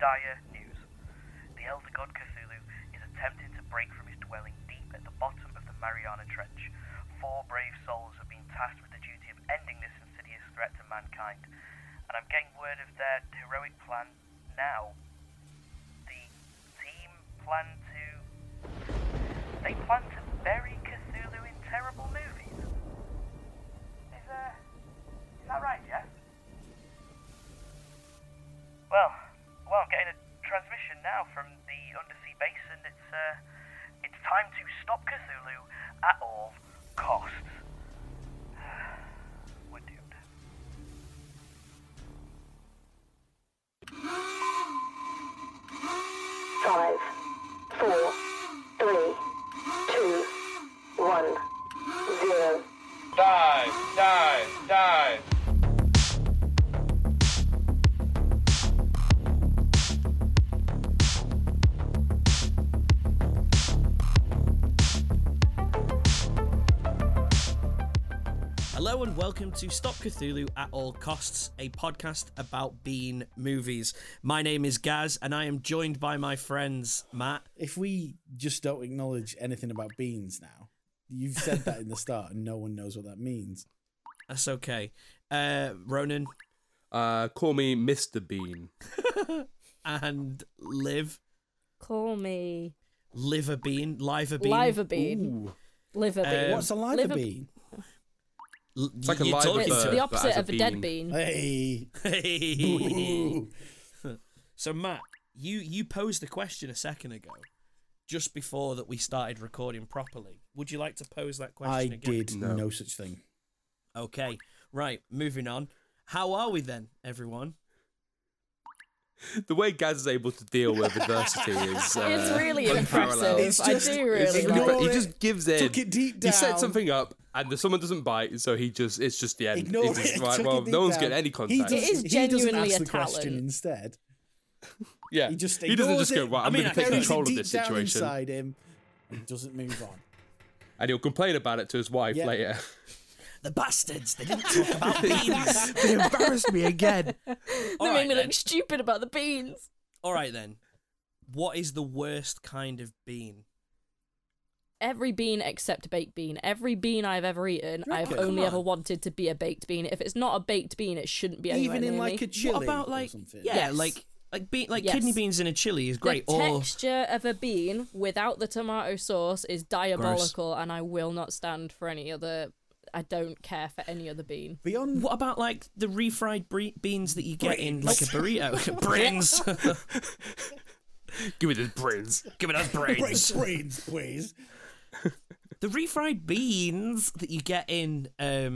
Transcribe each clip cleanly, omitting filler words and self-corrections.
dire news. The elder god Cthulhu is attempting to break from his dwelling deep at the bottom of the Mariana Trench. 4 brave souls have been tasked with the duty of ending this insidious threat to mankind, and I'm getting word of their heroic plan now. The team plan to bury Cthulhu in terrible movies. Is that right, Jeff? Well, I'm getting a transmission now from the undersea basin. It's time to stop Cthulhu at all costs. We're doomed. Five, 4, 3, 2, 1, 0. Dive. Hello and welcome to Stop Cthulhu at All Costs, a podcast about bean movies. My name is Gaz and I am joined by my friends Matt. If we just don't acknowledge anything about beans now, you've said that in the start and no one knows what that means. That's okay. Ronan. Call me Mr. Bean. And Liv. Call me Liver Bean. Liver Bean. Liver Bean. Ooh. Liver Bean. What's a liver bean? It's like a You're liver talking It's bird, the but opposite as a of a dead bean. bean. Hey. Hey. Boo. So Matt, you posed the question a second ago, just before that we started recording properly. Would you like to pose that I question again? did no such thing. Okay, right, moving on. How are we then, everyone? The way Gaz is able to deal with adversity is It's really unparalleled. impressive. It's just- I do really ignore like He it. just gives in. Took it deep He set down. something up, and someone doesn't bite, so it's just the end. Ignore He's just it. like, Took well, it deep no one's down. getting any He contact. It is doesn't genuinely ask a the question talent. instead. Yeah, He just he doesn't ignores just go, it. right, I'm I mean, going I to take carries control Carries of it this deep down situation. inside him and doesn't move on. And he'll complain about it to his wife Yeah. later. The bastards, they didn't talk about beans. They embarrassed me again. They All made right, me then. look stupid about the beans. All right, then. What is the worst kind of bean? Every bean except baked bean. Every bean I've ever eaten, I've Come only on. ever wanted to be a baked bean. If it's not a baked bean, it shouldn't be anywhere Even in near like me. a chili What about or like something. yeah, Yes. like Yes. kidney beans in a chili is great. The Or texture of a bean without the tomato sauce is diabolical, and I will not stand for any other. I don't care for any other bean. Beyond what about like the refried beans that you get in like a Brains. burrito? Brains. Give me this brains. Give me those brains. brains, please. The refried beans that you get in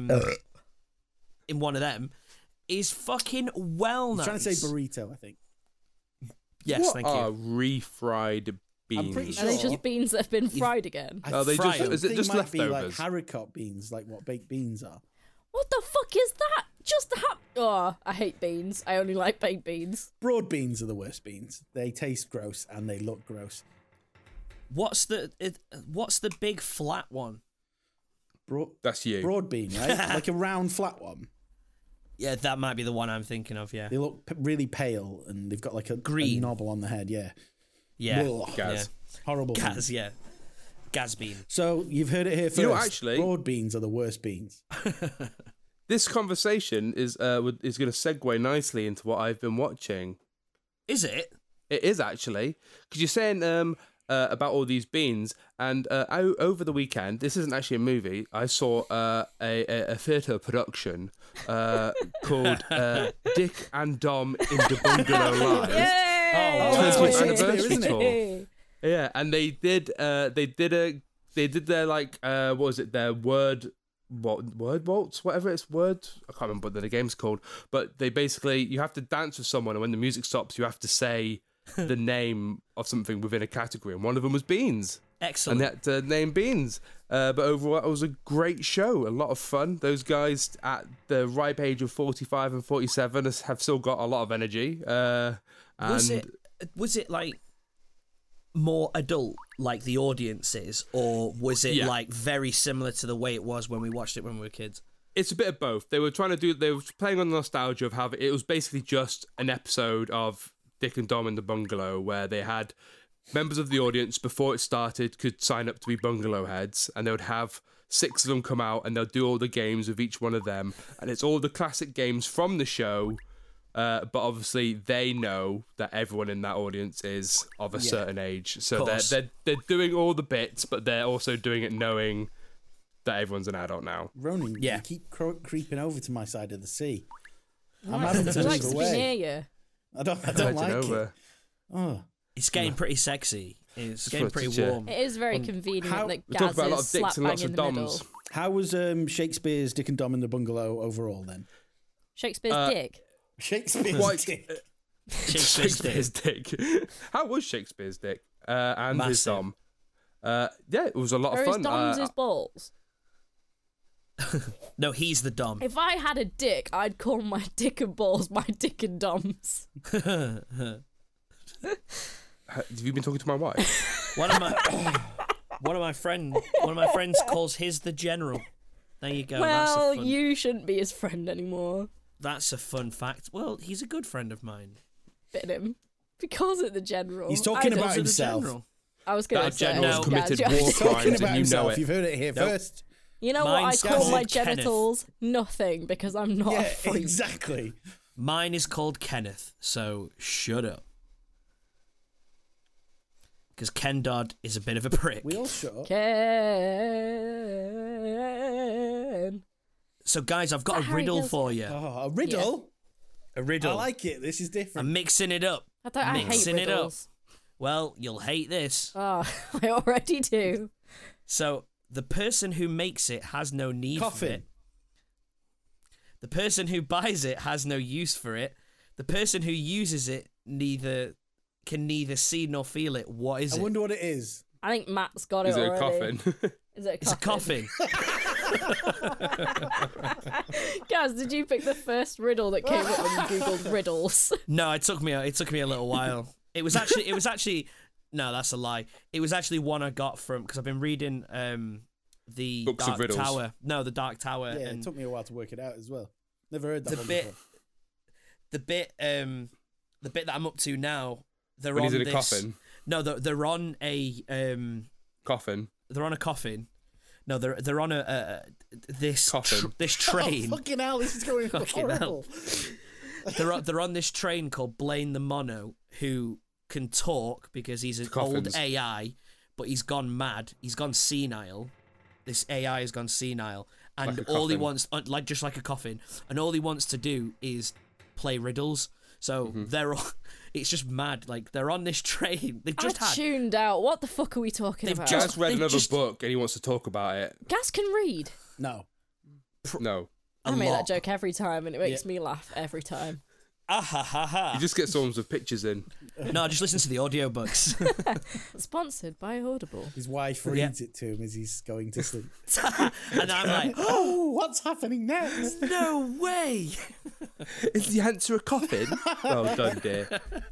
one of them is fucking well nice. Trying to say burrito, I think. Yes, What thank you. are refried beans? I'm pretty Are they Sure. just beans that have been fried again? Are they Fried. just? Is it They just might be like leftovers? haricot beans, like what baked beans are. What the fuck is that? Oh, I hate beans. I only like baked beans. Broad beans are the worst beans. They taste gross and they look gross. What's the big flat one? That's you. Broad bean, right? Like a round flat one. Yeah, that might be the one I'm thinking of. Yeah, They look really pale and they've got like a Green. knobble on the head. Yeah. yeah, Ugh. Gaz. Horrible. bean. Gaz, yeah, Gaz bean. So you've heard it here first. You know, actually- broad beans are the worst beans. This conversation is going to segue nicely into what I've been watching. Is it? It is actually, because you're saying about all these beans, and over the weekend, this isn't actually a movie. I saw a theatre production called Dick and Dom in the Bungalow Live. Yay! Oh, that's wow. what 20th Shakespeare, anniversary isn't it? tour. Yeah, and they did their like what was it, their word waltz, whatever it's word, I can't remember what the game's called, but they basically, you have to dance with someone, and when the music stops you have to say the name of something within a category, and one of them was beans. Excellent. And they had to name beans. But overall, it was a great show, a lot of fun. Those guys at the ripe age of 45 and 47 have still got a lot of energy. was it like more adult, like the audience is, or was it Yeah. like very similar to the way it was when we watched it when we were kids? It's a bit of both. They were playing on the nostalgia of how it was basically just an episode of Dick and Dom in the Bungalow, where they had members of the audience before it started could sign up to be bungalow heads, and they would have 6 of them come out, and they'll do all the games with each one of them, and it's all the classic games from the show. But obviously, they know that everyone in that audience is of a certain age, so they're doing all the bits, but they're also doing it knowing that everyone's an adult now. Ronan, you keep creeping over to my side of the sea. I'm Nice. having to He likes move to be away. near you. I don't Edging like over. it. Oh. It's getting pretty sexy. It's getting pretty Yeah. warm. It is very convenient how- that We talk Gaz about a lot is of slap dicks and bang lots in of the middle. doms. How was Shakespeare's Dick and Dom in the Bungalow overall then? Shakespeare's dick. Shakespeare's Quite- Dick. Shakespeare's dick. How was Shakespeare's dick? And his Massive. Dom. Yeah, it was a lot Or of his fun. dom's his balls. No, he's the Dom. If I had a dick, I'd call my dick and balls my dick and doms. Have you been talking to my wife? One of my friends calls his the General. There you go. Well, that's you shouldn't be his friend anymore. That's a fun fact. Well, he's a good friend of mine. Bit him. He calls it the general. He's talking I about don't- himself. General. I was going to That say. general's No. committed Yeah, war He's talking crimes, about and you know himself. it. You've heard it here Nope. first. You know what I Mine's call called my Kenneth. genitals? Nothing, because I'm not a Yeah, freak. exactly. Mine is called Kenneth, so shut up. Because Ken Dodd is a bit of a prick. We all shut up. Ken. So, guys, I've got Is a that how he riddle does for you. Oh, a riddle? A riddle. I like it. This is different. I'm mixing it up. I hate Mixing it up. riddles. Well, you'll hate this. Oh, I already do. So, the person who makes it has no need for Coffin. it. The person who buys it has no use for it. The person who uses it can neither see nor feel it. What is I it? wonder what it is. I think Matt's got Is it it a already. coffin? Is it It's a coffin. Guys, did you pick the first riddle that came up when you googled riddles? No, it took me a little while. It was actually no, that's a lie. It was actually one I got from because I've been reading the Books of Dark riddles. Tower. No, the Dark Tower. Yeah, and it took me a while to work it out as well. Never heard that the one bit, before. the bit that I'm up to now. They're When on he's in a this. coffin. No, they're on a Coffin. They're on a coffin. No, they're on this Coffin. this train. Oh, fucking hell, this is going Fucking horrible. They're on this train called Blaine the Mono, who can talk because he's an Coffins. old AI, but he's gone mad. He's gone senile. This AI has gone senile, and Like a all he coffin. wants, just like a coffin, and all he wants to do is play riddles. So Mm-hmm. they're all. It's just mad. Like they're on this train. They've just I had. tuned out. What the fuck are we talking They've about? just- Gaz read they another just- book and he wants to talk about it. Gaz can read. No. No. I make lot. that joke every time, and it makes me laugh every time. Ah ha ha ha. You just get songs with pictures in. No, just listen to the audiobooks. Sponsored by Audible. His wife Yeah. reads it to him as he's going to sleep. And I'm like, Oh, what's happening next? no way. Is the answer a coffin? Well done, dear.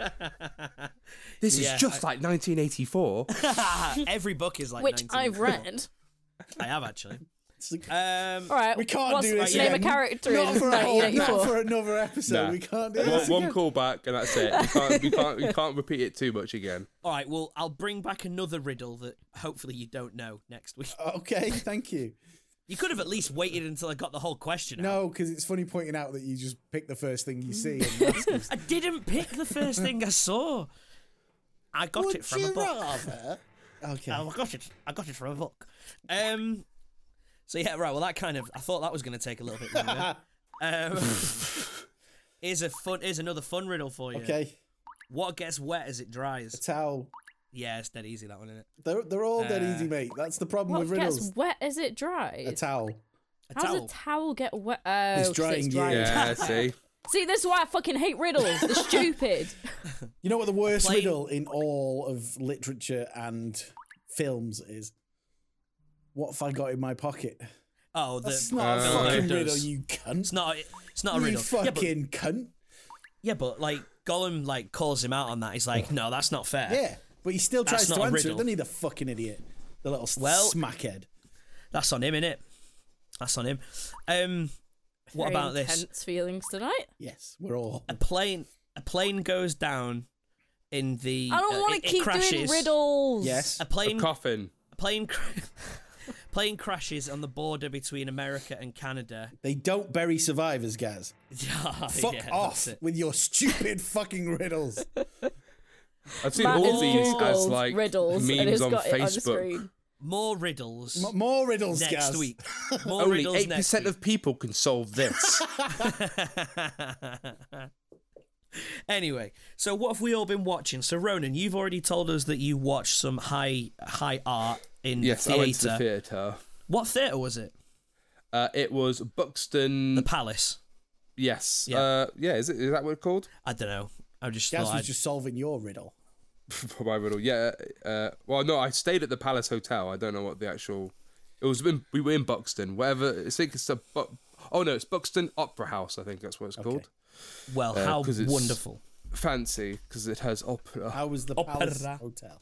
This Yeah, is just like 1984. Every book is like Which 19. I've read. I have actually. It's like, All right. we can't what's do this name a again. character Not in for, not 1984. for another episode. Nah. We can't do this One again. call back and that's it. You can't repeat it too much again. All right, well, I'll bring back another riddle that hopefully you don't know next week. Okay, thank you. You could have at least waited until I got the whole question out. No, because it's funny pointing out that you just pick the first thing you see. And ask us. I didn't pick the first thing I saw. I got it from a book. Okay. I got it from a book. So yeah, right. Well, that kind of. I thought that was going to take a little bit longer. Here's another fun riddle for you. Okay. What gets wet as it A dries? towel. Yeah, it's dead easy that one, isn't it? They're all dead easy, mate. That's the problem What with riddles. gets wet as it dries? A towel. A How towel. does a towel get wet? Oh, It's 'cause drying you. Yeah, see? See, this is why I fucking hate riddles. They're stupid. You know what the worst Plain- riddle in all of literature and films is? What have I got in my pocket? Oh, That's not a Bilbo fucking does. riddle, you cunt. It's not a You riddle. fucking cunt. Yeah, but like Gollum like calls him out on that. He's like, no, that's not fair. Yeah, but he still That's tries not to a answer riddle. it, doesn't he, the fucking idiot? The little Well- smackhead. That's on him, innit? That's on him. What Very about this? intense feelings tonight. Yes, we're all. A plane goes down in the. I don't want to keep doing crashes. riddles. Yes. A plane Coffin. Plane crashes on the border between America and Canada. They don't bury survivors, Gaz. Fuck off that's it. with your stupid fucking riddles. I've seen Matt all has these as Googled like riddles and memes has on got it on Facebook. screen. More riddles More riddles, next Gaz. week. More Only riddles 8% of people can solve this. Anyway, so what have we all been watching? So Ronan, you've already told us that you watched some high art in Yes, theatre. I went to the theatre. What theatre was it? It was Buxton. The Palace. Yes. Yeah. Yeah. Is that what it's called? I don't know. I just Gaz thought was I'd... just solving your riddle. For my riddle. Yeah. Well, no, I stayed at the Palace Hotel. I don't know what the actual. It was. We were in Buxton. Whatever. I think it's Oh no, it's Buxton Opera House. I think that's what it's called. Well, how 'cause it's wonderful. Fancy because it has opera. How was the Opera. Palace Hotel?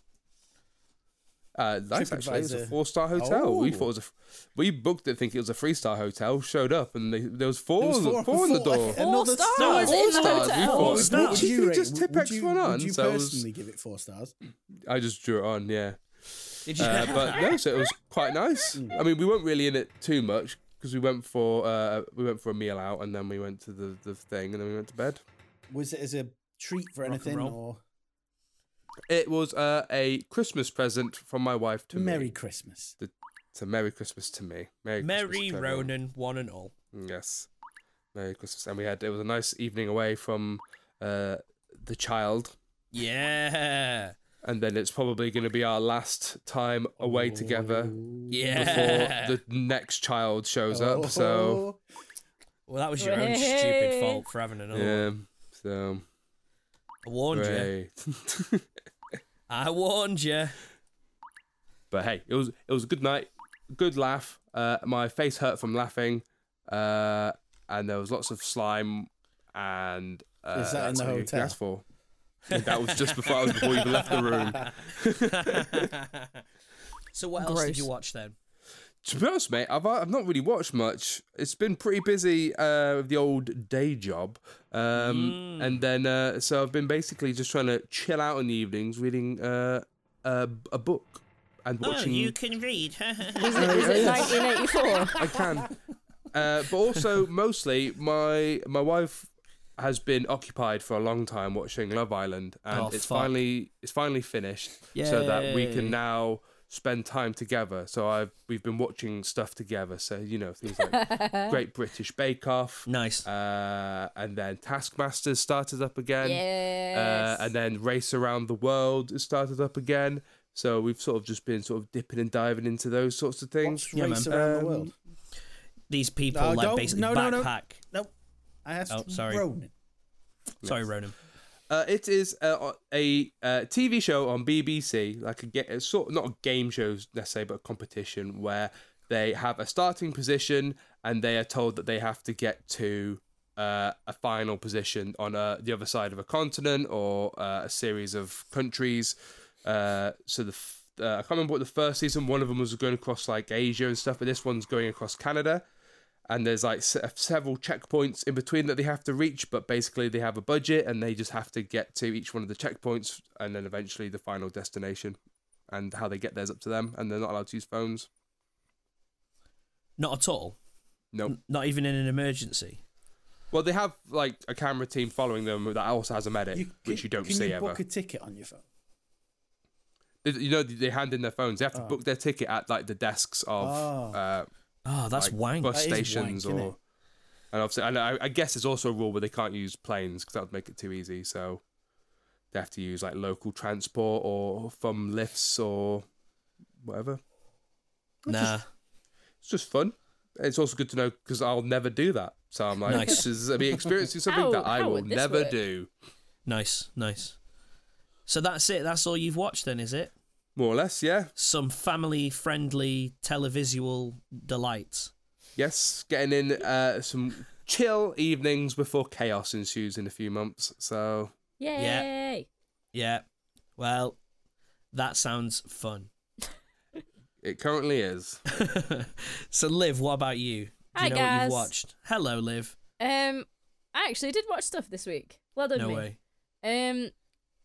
Nice actually. It's a TripAdvisor. 4-star hotel. We Oh. thought it was we booked it thinking it was a 3-star hotel. Showed up and there was four There was on the door. Another 4 stars star. in the 4 stars. We hotel. thought, stars. would you just tip would extra you, one on? Would you So it was- personally give it 4 stars? I just drew it on. Yeah. Did you? But no, so it was quite nice. I mean, we weren't really in it too much because we went for a meal out and then we went to the thing and then we went to bed. Was it as a treat for Rock and anything roll. or It was a Christmas present from my wife to Merry me. Christmas? It's a Merry Christmas to me. Merry Merry Christmas to everyone. Ronan, one and all. Yes, Merry Christmas, and it was a nice evening away from the child, Yeah. and then it's probably going to be our last time away together Yeah. before the next child shows up. So Well, that was your own Hey. stupid fault for having another one. yeah, so I warned you. great. I warned you. But hey, it was a good night, good laugh. My face hurt from laughing, and there was lots of slime. And Is that in that's the all you can hotel? ask for. And that was just before you even left the room. So what else did Gross. you watch then? To be honest, mate, I've not really watched much. It's been pretty busy with the old day job, and then so I've been basically just trying to chill out in the evenings, reading a book and watching. can read. Was it 1984? I can, but also mostly my wife has been occupied for a long time watching Love Island, and Oh, it's fuck. finally finished, so that we Yay. can now spend time together. So we've been watching stuff together. So things like Great British Bake Off, Nice. and then Taskmasters started up again, Yes. and then Race Around the World has started up again. So we've sort of just been sort of dipping and diving into those sorts of things. What's Yeah, Race man. Around the World? These people No, like don't- basically no, backpack. Nope. I asked Oh, sorry. Ronan. Sorry, Ronan. It is a TV show on BBC, like a sort not a game show necessarily, but a competition where they have a starting position and they are told that they have to get to a final position on the other side of a continent or a series of countries. So I can't remember what the first season. One of them was going across like Asia and stuff, but this one's going across Canada. And there's like several checkpoints in between that they have to reach, but basically they have a budget and they just have to get to each one of the checkpoints and then eventually the final destination. And how they get there's up to them, and they're not allowed to use phones. Not at all. Nope. Not even in an emergency. Well, they have like a camera team following them that also has a medic, which you don't can see you ever. book a ticket on your phone? They hand in their phones. They have to book their ticket at like the desks of Oh, that's like wank. bus That is stations wank, innit? and obviously, and I guess there's also a rule where they can't use planes because that would make it too easy. So they have to use like local transport or from lifts or whatever. Nah. It's just fun. It's also good to know because I'll never do that. So I'm like, Nice. this is me experiencing something that I how will would this never work? do. Nice. So that's it. That's all you've watched then, is it? More or less, yeah. Some family-friendly televisual delights. Yes, getting in some chill evenings before chaos ensues in a few months. So Yay. Yeah. Well, that sounds fun. it currently is. So, Liv, what about you? Do Hi, you know what guys. you've watched? Hello, Liv. I actually did watch stuff this week. Well done, No me. way.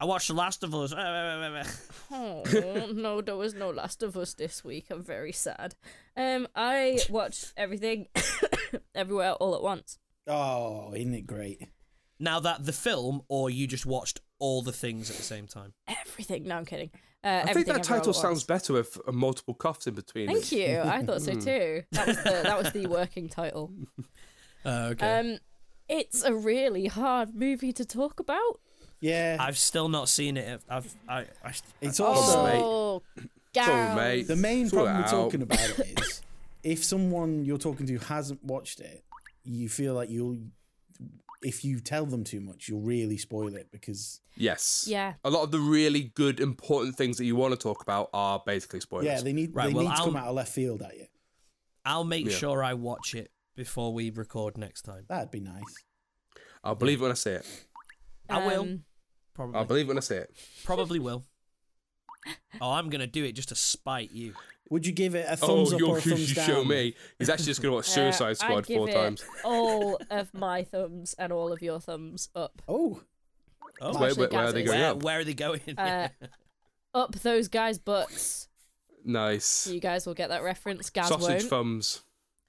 I watched The Last of Us. Oh no, there was no Last of Us this week. I'm very sad. I watched everything, everywhere, all at once. Oh, isn't it great? Now that the film, or you just watched all the things at the same time? Everything. No, I'm kidding. I think that title sounds better with multiple coughs in between. Thank you. I thought so too. That was the working title. Okay. It's a really hard movie to talk about. Yeah. I've still not seen it. It's also Oh, Cool, mate. the main Sort problem it with out. talking about it is if someone you're talking to hasn't watched it, you feel like if you tell them too much, you'll really spoil it because Yes. Yeah. A lot of the really good, important things that you want to talk about are basically spoilers. they need Right, to well, come out of left field at you. I'll make Yeah. sure I watch it before we record next time. That'd be nice. I'll believe it when I see it. I will. Probably. I'll believe it when I see it. Probably will. Oh, I'm going to do it just to spite you. Would you give it a Oh, thumbs up or a you thumbs down? show me. He's actually just going to watch Suicide Squad I'd give 4 it times. all of my thumbs and all of your thumbs up. Oh, Oh, Where, Actually, where are they Gaz going is. up? where are they going? Up those guys' butts. Nice. You guys will get that reference. Gaz Sausage won't. thumbs.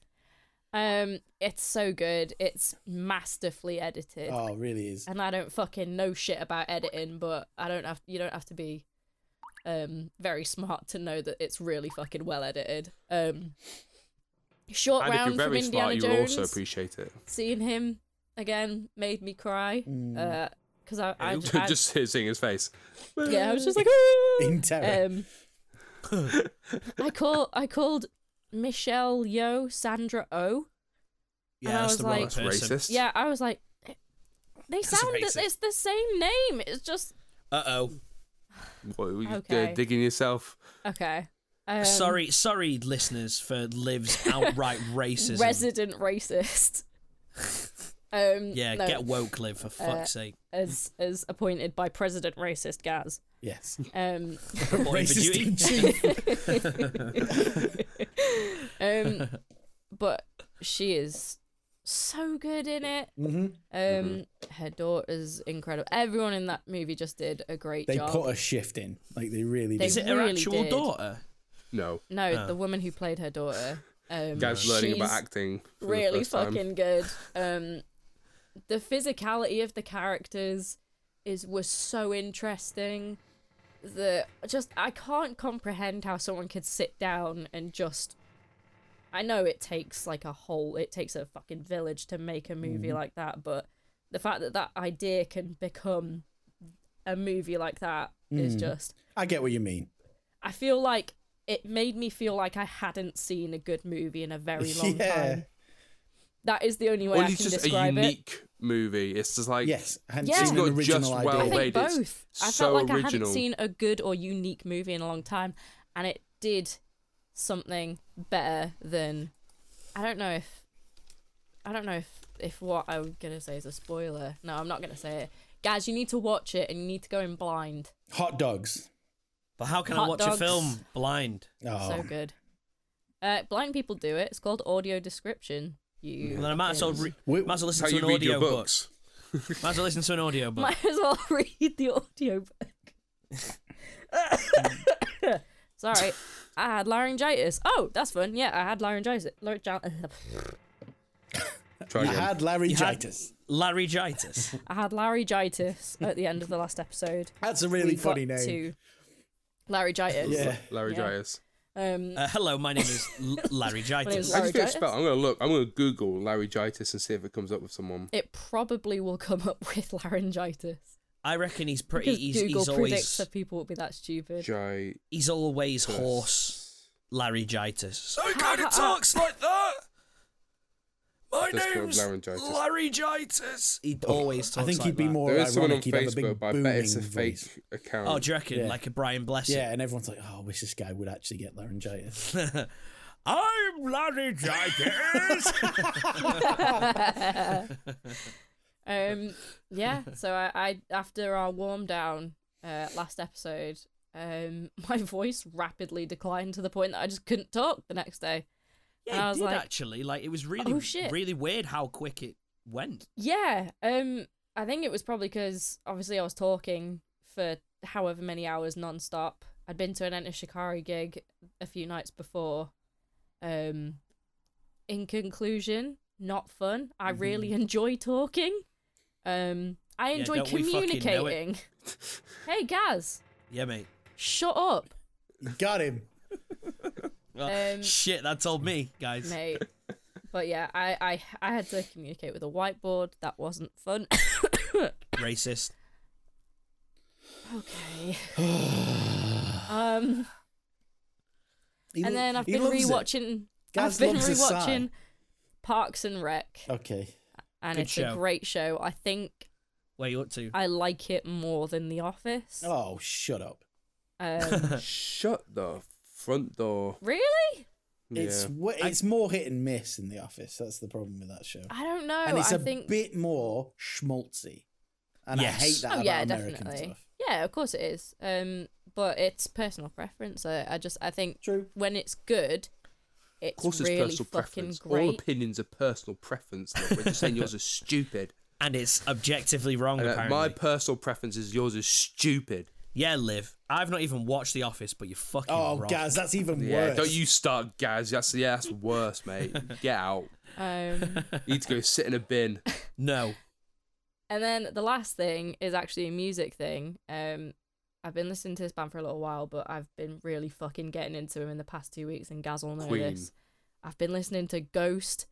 It's so good. It's masterfully edited. oh, it really is. And I don't fucking know shit about editing, but you don't have to be very smart to know that it's really fucking well edited. Short And if round you're from very Indiana smart, you will Jones. also appreciate it. Seeing him again made me cry. Because I Just seeing his face. yeah, I was just like "Ah!" In terror. I called Michelle Yeoh Sandra Oh. yeah, and I that's was the wrong like- That's person. racist. Yeah, I was like, they sound racist. it's the same name. It's just Uh-oh. What, were you Okay. digging yourself? okay. Sorry, listeners, for Liv's outright racism. Resident racist. Yeah, no, get woke, Liv, for fuck's sake. as appointed by President Racist Gaz. Yes. Um, Reporting for Racist duty. in chief. but she is so good in it. Her daughter's incredible. Everyone in that movie just did a great They job. put a shift in. Like they really They did. Is it her really actual did. daughter? No. No, the woman who played her daughter. Guys learning about she's acting for really the first time. fucking good. The physicality of the characters was so interesting. I can't comprehend how someone could sit down and just. I know it takes a fucking village to make a movie like that, but the fact that idea can become a movie like that is just. I get what you mean. I feel like it made me feel like I hadn't seen a good movie in a very long time. That is the only way Well, I it's can just a describe it. unique movie. It's just like Yes. I hadn't Yeah. seen It's an not original just idea. well I think made. It's both. I so felt like I hadn't original. seen a good or unique movie in a long time, and it did something better than. I don't know if what I'm gonna say is a spoiler. No, I'm not gonna say it. Guys, you need to watch it and you need to go in blind. Hot dogs. But how can I Hot watch dogs. a film blind? Oh. So good. Blind people do it. It's called audio description. You. Well, then I might as well, fuckers. might as well listen how to you an read your audio book. books. Might as well listen to an audio book. Might as well read the audio book. Sorry, I had laryngitis. Oh, that's fun. Yeah, I had laryngitis. Try You again. had laryngitis. Laryngitis. I had laryngitis at the end of the last episode. That's a really We funny got name. to laryngitis. Yeah. Laryngitis. Hello, my name is My name Laryngitis. is How do you feel Laryngitis? spell? I'm gonna Google laryngitis and see if it comes up with someone. It probably will come up with laryngitis. I reckon he's pretty. Because He's Google predicts always. that people will be that stupid. He's always hoarse. Laryngitis. So he kind of talks like that. My That's called laryngitis. Laryngitis. He always talks I think like he'd be that. more There is someone on ironic. He'd have a big Facebook, but I bet booming it's a fake voice. account. Oh, do you reckon? Yeah. Like a Brian Blessing? Yeah, and everyone's like, "Oh, I wish this guy would actually get laryngitis." I'm laryngitis. Yeah. So I after our warm down last episode, my voice rapidly declined to the point that I just couldn't talk the next day. And Yeah, I it was did like, actually. Like it was really, oh, shit. really weird how quick it went. Yeah. I think it was probably because obviously I was talking for however many hours non-stop. I'd been to an Enter Shikari gig a few nights before. In conclusion, not fun. I really enjoy talking. I enjoy don't we fucking know it? communicating. Hey, Gaz, Yeah, mate. shut up, Got him. Well, shit, that told me, guys. mate. But yeah, I had to communicate with a whiteboard. That wasn't fun. Racist. Okay. He And then lo- I've he been loves it. rewatching. Gaz I've been loves a sigh. rewatching Parks and Rec, Okay. and Good it's show. a great show. I think Where you up to? I like it more than The Office. Oh, shut up. Shut the front door. Really? It's it's more hit and miss in The Office. That's the problem with that show. I don't know. And it's I a think. bit more schmaltzy. And Yes. I hate that Oh about yeah, American definitely. stuff. Yeah, of course it is. But it's personal preference. I think True. when it's good, it's Of course, it's really personal fucking preference. All great. opinions are personal preference. Look, we're just saying yours is stupid. And it's objectively wrong, And, apparently. my personal preference is yours is stupid. Yeah, Liv. I've not even watched The Office, but you're fucking Oh, wrong. Gaz, that's even Yeah, worse. don't you start, Gaz. That's worse, mate. Get out. Um, You need to go sit in a bin. No. and then the last thing is actually a music thing. I've been listening to this band for a little while, but I've been really fucking getting into them in the past 2 weeks, and Gaz will know Queen. this. I've been listening to Ghost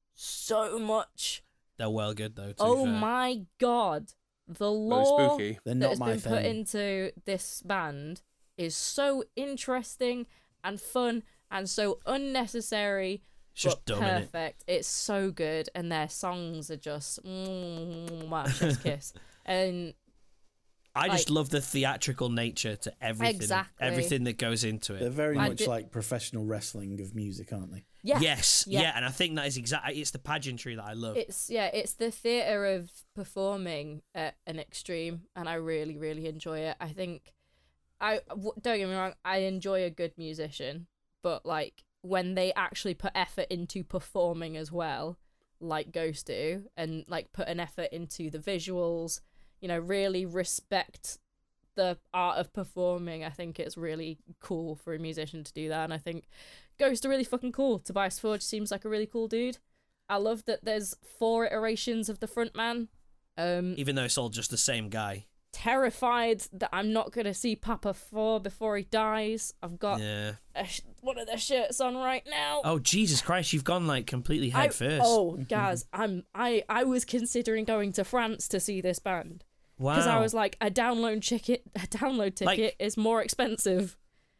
so much. They're well good, though, to be Oh fair. my god. The Oh, lore spooky. They're that not has my been put thing. into this band is so interesting and fun and so unnecessary. It's just but dumb, innit? perfect. It's so good, and their songs are just chef's kiss. And I just like- love the theatrical nature to everything. Exactly. Everything that goes into They're it. very I much did- like professional wrestling of music, aren't they? yeah, Yes, yeah. yeah, and I think that is exactly. It's the pageantry that I love. it's the theatre of performing at an extreme, and I really, really enjoy it. I think don't get me wrong, I enjoy a good musician, but like when they actually put effort into performing as well, like Ghost do, and like put an effort into the visuals, really respect the art of performing. I think it's really cool for a musician to do that, and I think Ghost are really fucking cool. Tobias Forge seems like a really cool dude. I love that there's 4 iterations of the frontman. Even though it's all just the same guy. Terrified that I'm not gonna see Papa 4 before he dies. I've got Yeah. one of their shirts on right now. Oh Jesus Christ! You've gone like completely head first. Oh, Gaz, I was considering going to France to see this band wow. because I was like, a download ticket Like- is more expensive.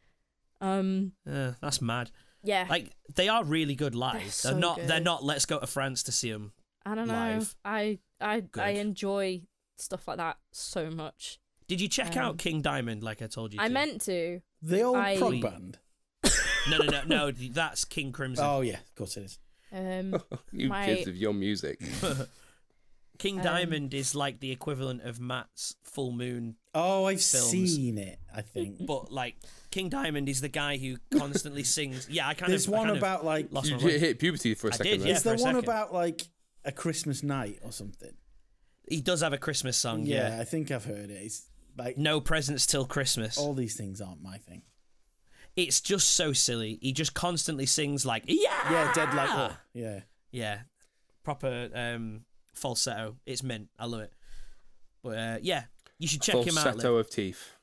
That's mad. Yeah, Like they are really good live. They're They're so not. good. They're not. Let's go to France to see them. I don't know. live. I Good. enjoy stuff like that so much. Did you check out King Diamond like I told you? I to? meant to. The old I- prog band. No. That's King Crimson. Oh, yeah, of course it is. You My- kids of your music. King Diamond is like the equivalent of Matt's Full Moon, Oh, I've Films. seen it, I think. but like King Diamond is the guy who constantly sings. Yeah, I kind There's of. one I kind about, of like, lost You my mind. hit puberty for a I second. did, there. yeah. is for there a one second. about, like, a Christmas night or something? He does have a Christmas song. Yeah, Yeah. I think I've heard it. It's like, No presents till Christmas. all these things aren't my thing. It's just so silly. He just constantly sings like yeah. Yeah, Dead Like War. Yeah. Yeah, proper falsetto. It's mint. I love it. But yeah, you should check him out. Falsetto of teeth.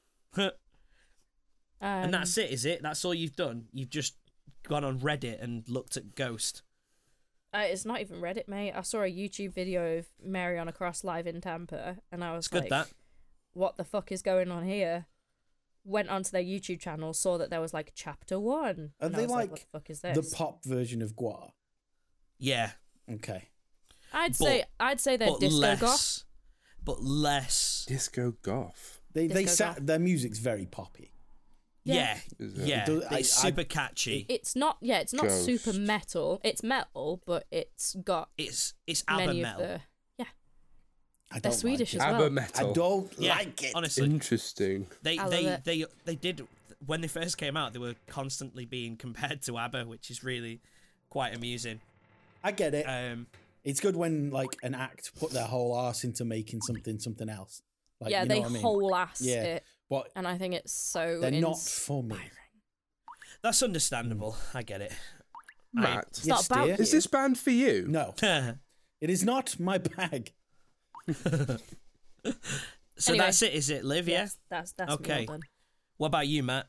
And that's it, is it? That's all you've done? You've just gone on Reddit and looked at Ghost. It's not even Reddit, mate. I saw a YouTube video of Mariana Cross live in Tampa, and I was It's good, like, that. what the fuck is going on here? Went onto their YouTube channel, saw that there was like chapter 1. Are and I they was like what the fuck is the this? pop version of Gua? Yeah. Okay. I'd say they're But disco less. goth. But less. Disco goth. They Disco goth. their music's very poppy. Yeah. Is it? Yeah. It does- It's I- super catchy. It's not Ghost. super metal. It's metal, but it's got It's ABBA many metal. of the I They're don't Swedish like as it. ABBA well. metal. I don't Yeah, like it. honestly. Interesting. They I love they, it. they did when they first came out. They were constantly being compared to ABBA, which is really quite amusing. I get it. Um, It's good when like an act put their whole arse into making something else. Like, yeah, you know they what I mean? whole ass Yeah. it, But and I think it's so. they're not for me. That's understandable. I get it. Matt, It's not about dear. you. is this band for you? No, it is not my bag. So Anyway. that's it, is it, Liv? Yeah. Yes, that's me Okay. all done. What about you, Matt?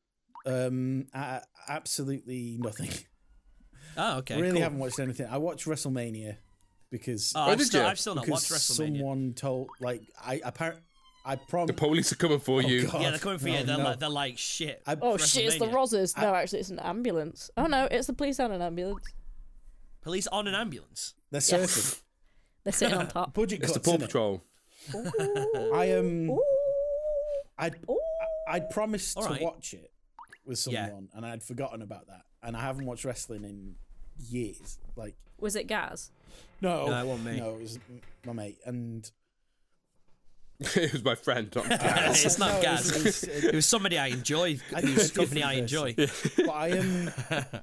Absolutely nothing. Oh, okay. Really cool. haven't watched anything. I watched WrestleMania because Oh, did you? I've still not watched because WrestleMania. someone told I The promise. police are coming for you. God. Yeah, they're coming for No, you. They're no. like, shit. Oh shit! It's the WrestleMania. Rozzers. No, actually, it's an ambulance. Oh no, it's the police and an ambulance. Police on an ambulance. They're surfing. They're sitting on top. Budget It's the cuts. Paw innit? Patrol. I'd promised All right. to watch it with Yeah. someone, and I'd forgotten about that, and I haven't watched wrestling in years. Like, Was it Gaz? no, No, it wasn't me. No, it was my mate, and It was my friend, not Gaz. It's not No, Gaz. It was somebody I enjoy. I Whose think company I different enjoy. But I am.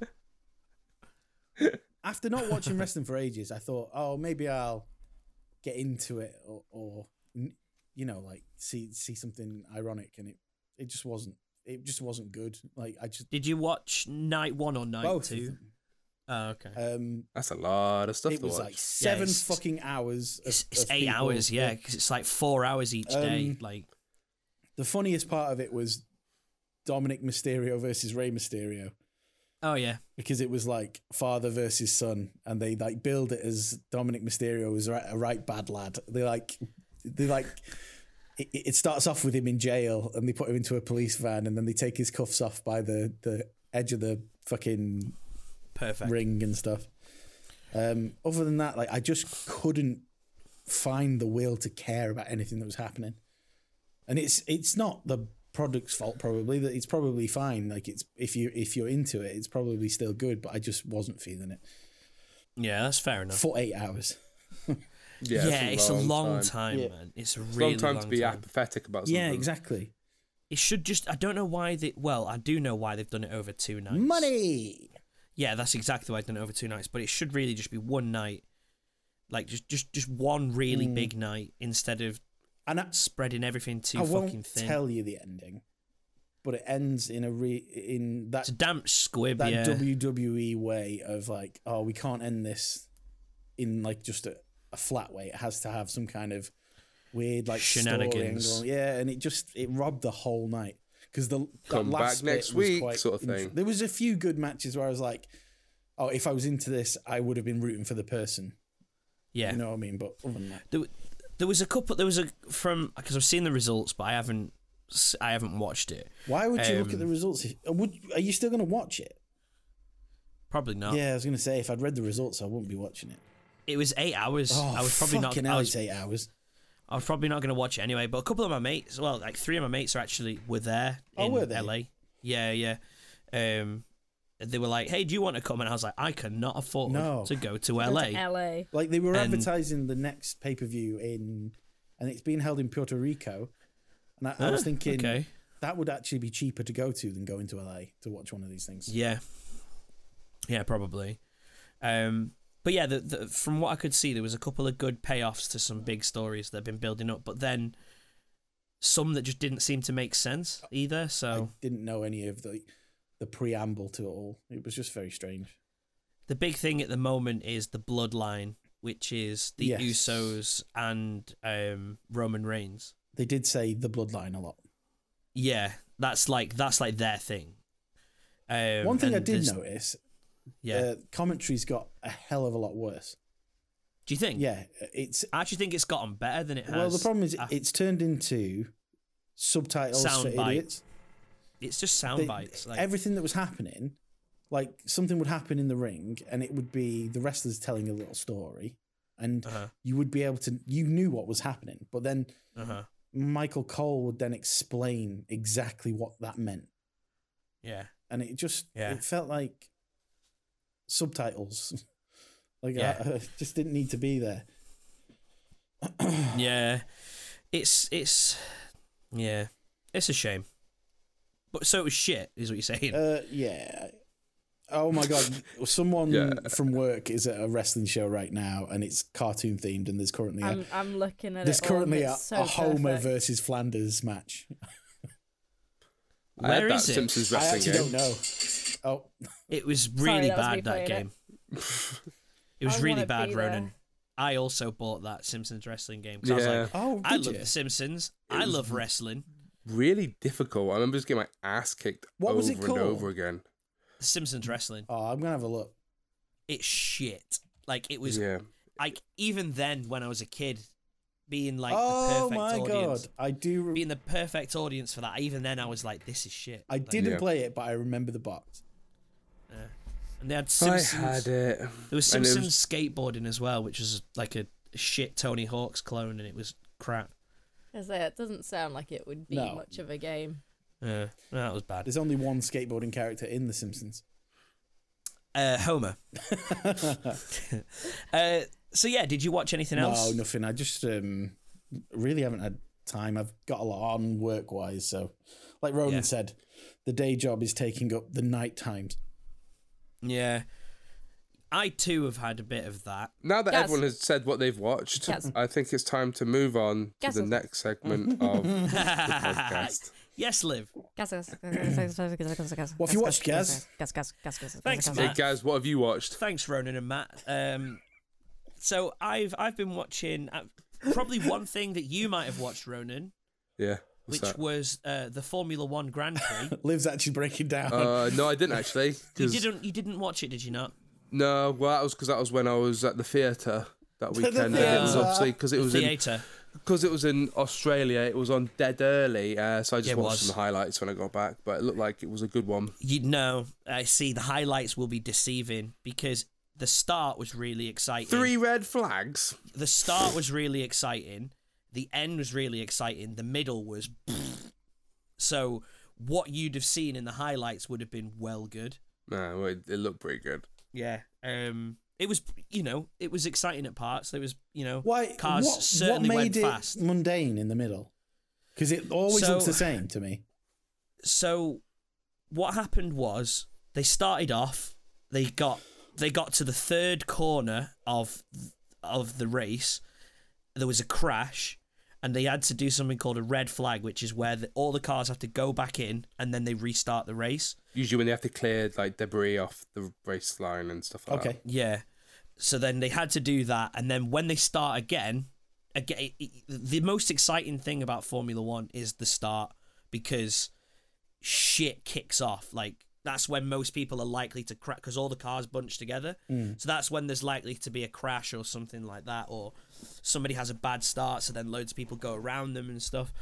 After not watching wrestling for ages, I thought, oh, maybe I'll get into it, or you know, like see something ironic, and it just wasn't. It just wasn't good. Like, I just Did you watch night 1 or night both of 2? them. Oh, okay. That's a lot of stuff It to was watch. like 7 it's- fucking hours. It's of 8 people. hours, yeah, because it's like 4 hours each day. Like, The funniest part of it was Dominic Mysterio versus Rey Mysterio, oh yeah, because it was like father versus son, and they like build it as Dominic Mysterio is a right bad lad. They like it starts off with him in jail, and they put him into a police van, and then they take his cuffs off by the edge of the fucking perfect. ring and stuff. Other than that, like, I just couldn't find the will to care about anything that was happening. And it's not the product's fault, probably. That it's probably fine. Like, it's if you're into it, it's probably still good. But I just wasn't feeling it Yeah, that's fair enough. for 8 hours. Yeah, it's a long time, Yeah. man. It's a It's a really long time to be time. apathetic about something. Yeah, exactly. It should just. I don't know why they. Well, I do know why they've done it over 2 nights. Money. Yeah, that's exactly why they've done it over 2 nights. But it should really just be one night, like just one really big night instead of And spreading everything too I fucking won't thin. tell you the ending, but it ends in in that It's a damp squib. that Yeah. WWE way of like, oh, we can't end this in like just a flat way. It has to have some kind of weird like Shenanigans. story angle. Yeah, and it robbed the whole night because that Come last back next bit was week, quite sort of thing. There was a few good matches where I was like, oh, if I was into this, I would have been rooting for the person. Yeah. You know what I mean? But other than that, There was a couple. There was a from because I've seen the results, but I haven't watched it. why would you look at the results? Are you still going to watch it? Probably not. Yeah, I was going to say if I'd read the results, I wouldn't be watching it. It was 8 hours. Oh, I was probably not. fucking hell, it's 8 hours. I was probably not going to watch it anyway. But a couple of my mates, well, like 3 of my mates were there in were they? LA. Yeah, yeah. They were like, "Hey, do you want to come?" And I was like, "I cannot afford No. to go to Go LA." to LA. Like, they were And- advertising the next pay-per-view and it's being held in Puerto Rico. And I was thinking okay. that would actually be cheaper to go to than going to LA to watch one of these things. Yeah, yeah, probably. But yeah, from what I could see, there was a couple of good payoffs to some big stories that have been building up, but then some that just didn't seem to make sense either. I So didn't know any of the preamble to it all. It was just very strange. the big thing at the moment is the bloodline, which is the Yes. Usos and Roman Reigns. They did say the bloodline a lot. Yeah, that's like their thing. One thing I and did there's- notice, Yeah. commentary's got a hell of a lot worse. Do you think? Yeah, it's I actually think it's gotten better than it has. well. The problem is af- it's turned into subtitles Sound for bite. idiots. it's just sound They- bites. Like, everything that was happening, like something would happen in the ring, and it would be the wrestlers telling a little story, and Uh-huh. you would be able to, you knew what was happening, but then uh-huh. Michael Cole would then explain exactly what that meant, Yeah. and it just Yeah. it felt like subtitles, like Yeah. I just didn't need to be there. Yeah, it's yeah, it's a shame. But so it was shit, is what you're saying. Yeah, Oh my god! Someone Yeah. from work is at a wrestling show right now, and it's cartoon themed. And there's currently I'm looking at there's it. all, and currently it's so a Homer perfect. versus Flanders match. I had Where that is it? Simpsons I wrestling actually game. don't know. Oh, It was Sorry, really that was me bad, that playing game. It I was really wanna bad, be Ronan. there. I also bought that Simpsons wrestling game. 'Cause I was Yeah. like, oh, I did love you? The Simpsons. It I was- love wrestling. Really difficult. I remember just getting my ass kicked What over was it and called? over again. The Simpsons wrestling. Oh, I'm gonna have a look. It's shit. Like, it was, Yeah. like, even then, when I was a kid, being like Oh the perfect my audience. god, I do. Being the perfect audience for that, even then I was like, this is shit. I Like, didn't Yeah. play it, but I remember the box. And they had I Simpsons. had it. There was And it Simpsons skateboarding as well, which was like a shit Tony Hawk's clone, and it was crap. I say, it doesn't sound like it would be No. much of a game. Yeah, that was bad. There's only one skateboarding character in The Simpsons. Homer. So yeah, did you watch anything else? No, nothing. I just really haven't had time. I've got a lot on work wise, so like Ronan Yeah. said, the day job is taking up the night times. Yeah. I too have had a bit of that. Now that Yes. everyone has said what they've watched, Yes. I think it's time to move on Yes. to the next segment of the podcast. Yes, Liv. What have you watched, Gaz? Thanks, Hey Matt. guys, what have you watched? Thanks, Ronan and Matt. So I've been watching probably one thing that you might have watched, Ronan, Yeah. What's which that? was the Formula One Grand Prix. Liv's actually breaking down. No, I didn't actually. You 'Cause- didn't watch it, did you not? No, well, that was because that was when I was at the theatre that The weekend. theatre. It was obviously because it was in Australia. It was on dead early, so I just Yeah, it watched was. some highlights when I got back. But it looked like it was a good one. You know, I see the highlights will be deceiving because the start was really exciting. 3 red flags. The start was really exciting. The end was really exciting. The middle was. So what you'd have seen in the highlights would have been well good. No, it looked pretty good. Yeah. It was, it was exciting at parts. There was, Why? cars what certainly made went it fast. mundane in the middle? Because it always So- looks the same to me. So what happened was they started off. They got to the third corner of the race. There was a crash, and they had to do something called a red flag, which is where all the cars have to go back in, and then they restart the race. Usually when they have to clear like debris off the race line and stuff like that. Okay. Yeah. So then they had to do that, and then when they start again, the most exciting thing about Formula One is the start, because shit kicks off. Like, that's when most people are likely to crash, because all the cars bunch together. So that's when there's likely to be a crash or something like that, or somebody has a bad start, so then loads of people go around them and stuff.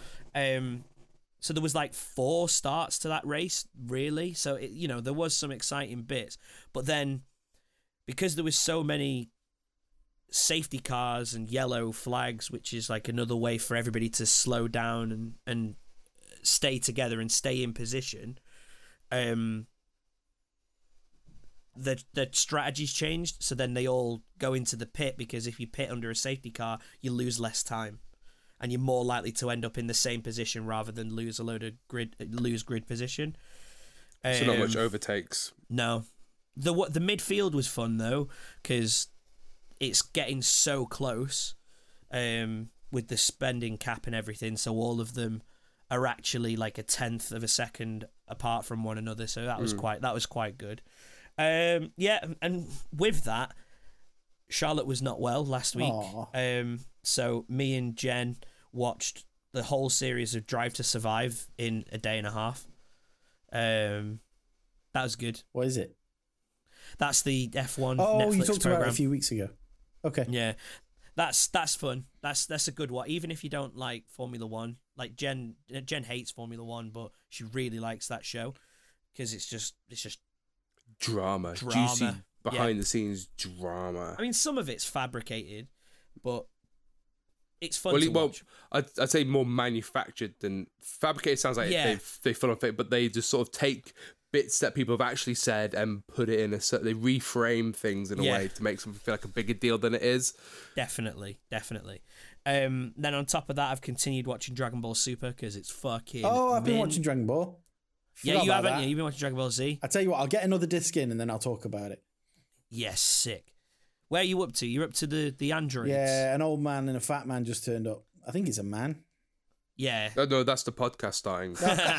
So there was like 4 starts to that race, really. So there was some exciting bits, but then because there was so many safety cars and yellow flags, which is like another way for everybody to slow down and stay together and stay in position, the strategies changed. So then they all go into the pit, because if you pit under a safety car, you lose less time, and you're more likely to end up in the same position rather than lose grid position. So not much overtakes. No. The midfield was fun though, because it's getting so close with the spending cap and everything, so all of them are actually like a 1/10 of a second apart from one another, so that was quite good. Yeah, and with that, Charlotte was not well last week. Aw. So me and Jen watched the whole series of Drive to Survive in a day and a half. That was good. What is it? That's the F1 Oh, Netflix you talked program. about it a few weeks ago. Okay. Yeah, that's fun. That's a good one. Even if you don't like Formula One, like Jen hates Formula One, but she really likes that show because it's just Drama. Drama, Juicy behind the scenes drama. I mean, some of it's fabricated, but it's fun Well, to well, watch. I'd say more manufactured than fabricated. Sounds like Yeah. they full on fake, but they just sort of take bits that people have actually said and put it in a certain. They reframe things in a Yeah. way to make something feel like a bigger deal than it is. Definitely. Then on top of that, I've continued watching Dragon Ball Super because it's fucking. Oh, I've been mint. watching Dragon Ball. Yeah, Forgot you about haven't. that. Yeah, you've been watching Dragon Ball Z. I tell you what, I'll get another disc in and then I'll talk about it. Yes, sick. Where are you up to? You're up to the androids. Yeah, an old man and a fat man just turned up. I think it's a man. Yeah. Oh, no, that's the podcast starting.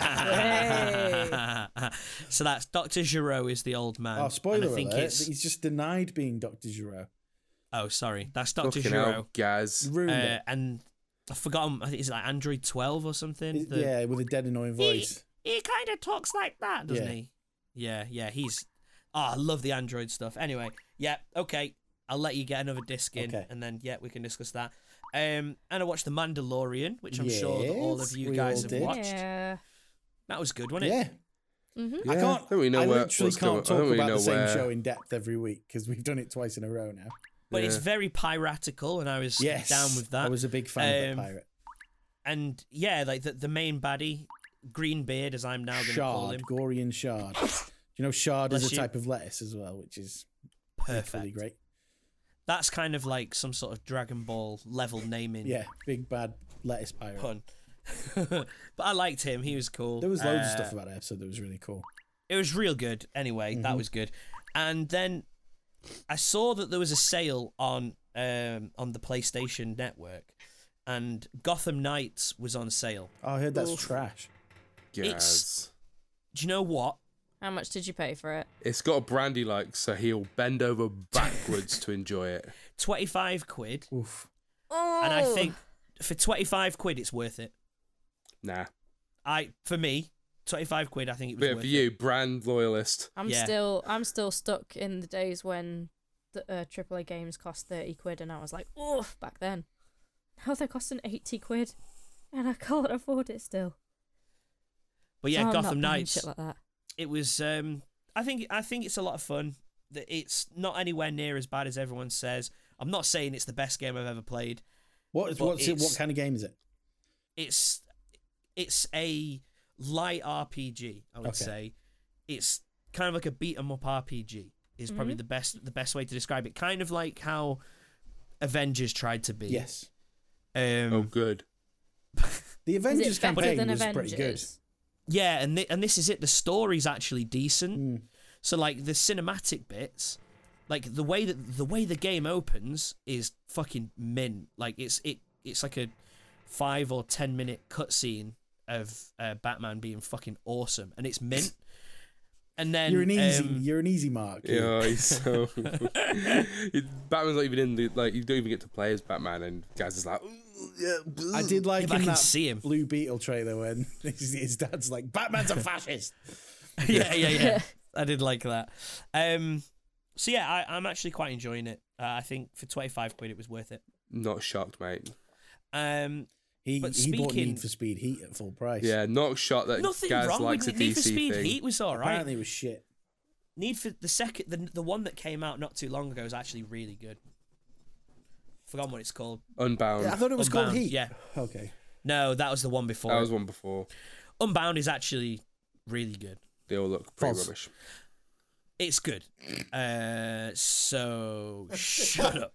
So that's Dr. Giro is the old man. Oh, spoiler and I think alert! it's. He's just denied being Dr. Giro. Oh, sorry. That's Dr. Fucking Giro. hell, Gaz. Ruined it. And I forgot him. I think it's like Android 12 or something. Yeah, with a dead annoying voice. He kind of talks like that, doesn't Yeah. he? Yeah. He's. Oh, I love the Android stuff. Anyway, yeah, okay. I'll let you get another disc in, Okay. and then we can discuss that. And I watched The Mandalorian, which I'm sure that all Yes, of you we guys all have did. watched. Yeah. That was good, wasn't it? Yeah. Mm-hmm. I Yeah, can't. I don't really know I where- literally what's going- can't I don't talk really about know the same where- show in depth every week because we've done it twice in a row now. But it's Yeah. very piratical, and I was Yes, down with that. I was a big fan of the pirate. And yeah, like the main baddie, Greenbeard, as I'm now going to call him. Shard, Gorian Shard. Do you know Shard Bless is a you. type of lettuce as well, which is Perfect. equally great. That's kind of like some sort of Dragon Ball level naming Yeah, big bad lettuce pirate. pun. But I liked him. He was cool. There was loads of stuff about that episode that was really cool. It was real good. Anyway, that was good. And then I saw that there was a sale on the PlayStation Network, and Gotham Knights was on sale. Oh, I heard that's Oof. trash. Gaz. Do you know what? How much did you pay for it? It's got a brandy like, so he'll bend over backwards to enjoy it. 25 quid. Oof. Oh. And I think for 25 quid, it's worth it. Nah. For me, 25 quid, I think it was Bit worth for it. you, brand loyalist. I'm Yeah. still stuck in the days when the AAA games cost 30 quid, and I was like, oh, back then. Now they're costing 80 quid, and I can't afford it still. But yeah, So I'm not Gotham buying Knights. shit like that. It was. I think it's a lot of fun. It's not anywhere near as bad as everyone says. I'm not saying it's the best game I've ever played. What's But it? What kind of game is it? It's a light RPG. I would Okay. say it's kind of like a beat 'em up RPG. Is probably the best way to describe it. Kind of like how Avengers tried to be. Yes. Oh, good. The Avengers Is it better campaign than was Avengers? pretty good. Yeah, and this is it. The story's actually decent. Mm. So like the cinematic bits, like the way the game opens is fucking mint. Like it's like a 5 or 10 minute cutscene of Batman being fucking awesome, and it's mint. And then You're an easy mark. Yeah, he's so. Batman's not even in the like. You don't even get to play as Batman, and Gaz is like, "Ooh, yeah. I did like If I in can that see him. Blue Beetle trailer when his dad's like, Batman's a fascist. yeah. I did like that. So yeah, I'm actually quite enjoying it. I think for 25 quid it was worth it. Not shocked, mate. He But bought speaking- Need for Speed Heat at full price. Yeah, not shocked that Nothing Gaz wrong likes with a Need for DC Speed thing. Heat was all right. Apparently it was shit. Need for the one that came out not too long ago is actually really good. Forgotten what it's called. Unbound. I thought it was called Unbound, Heat. yeah. Okay. No, that was the one before. That was one before. Unbound is actually really good. They all look pretty False. rubbish. It's good. So shut up.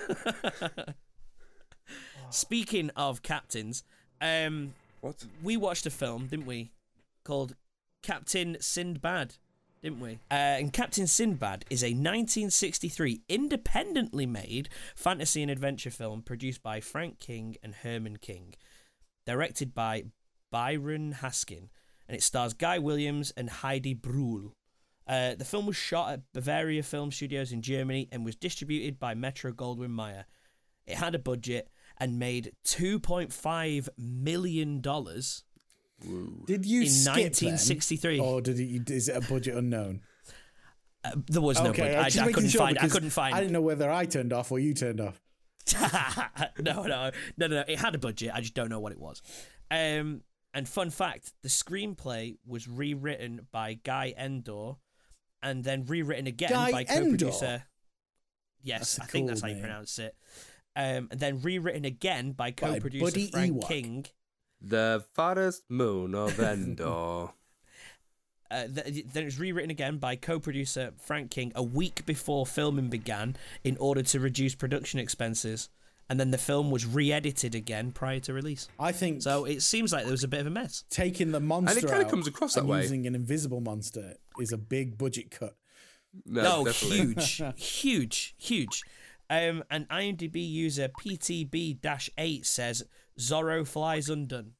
Speaking of captains, What? we watched a film, didn't we, called Captain Sindbad, didn't we? And Captain Sindbad is a 1963 independently made fantasy and adventure film produced by Frank King and Herman King, directed by Byron Haskin, and it stars Guy Williams and Heidi Brühl. The film was shot at Bavaria Film Studios in Germany and was distributed by Metro-Goldwyn-Mayer. It had a budget and made $2.5 million Did you in skip 1963. Then? Or is it a budget unknown? There was no budget. just I making couldn't sure find. I because couldn't find. I didn't know whether I turned off or you turned off. No. It had a budget. I just don't know what it was. And fun fact: the screenplay was rewritten by Guy Endor, and then rewritten again Guy by Endor? co-producer. Yes, That's a I think cool that's how you name. pronounce it. And then rewritten again by By co-producer Buddy Frank Ewok. King. The farthest moon of Endor. Then it was rewritten again by co-producer Frank King a week before filming began in order to reduce production expenses. and then the film was re-edited again prior to release. I think So it seems like there was a bit of a mess. taking the monster And it kinda out comes across that and way. using an invisible monster is a big budget cut. No, definitely. huge. And IMDb user PTB-8 says Zorro flies undone.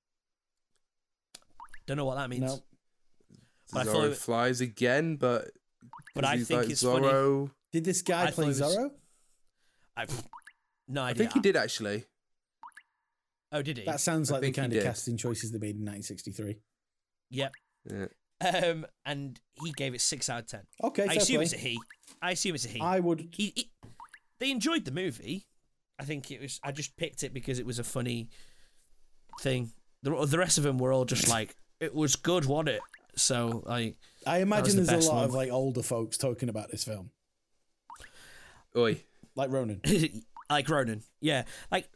Don't know what that means. No, But I Zorro thought it- flies again, but I he's think like it's funny. Zorro. did this guy I play thought it was- Zorro? I've no I idea. think he did actually. Oh, did he? That sounds like the think he kind of did. casting choices they made in 1963. Yep. Yeah. And he gave it 6 out of 10. Okay, I fair assume play. it's a he. I assume it's a he. I would. They enjoyed the movie. I think it was. I just picked it because it was a funny thing. The rest of them were all just like, it was good, wasn't it? So I imagine the there's a best lot one. of like older folks talking about this film, Oi. like Ronan. like Ronan, yeah. Like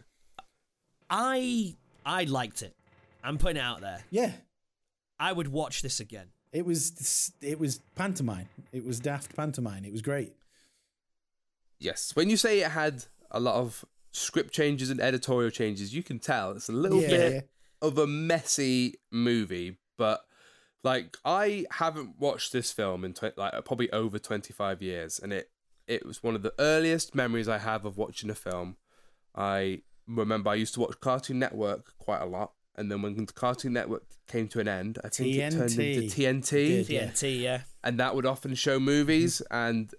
I liked it. I'm putting it out there. Yeah, I would watch this again. it was pantomime. It was daft pantomime. It was great. Yes. When you say it had a lot of script changes and editorial changes, you can tell it's a little bit of a messy movie, but like I haven't watched this film in probably over 25 years, and it was one of the earliest memories I have of watching a film. I remember I used to watch Cartoon Network quite a lot, and then when the Cartoon Network came to an end, I think it turned into TNT. Yeah. TNT, yeah. And that would often show movies, and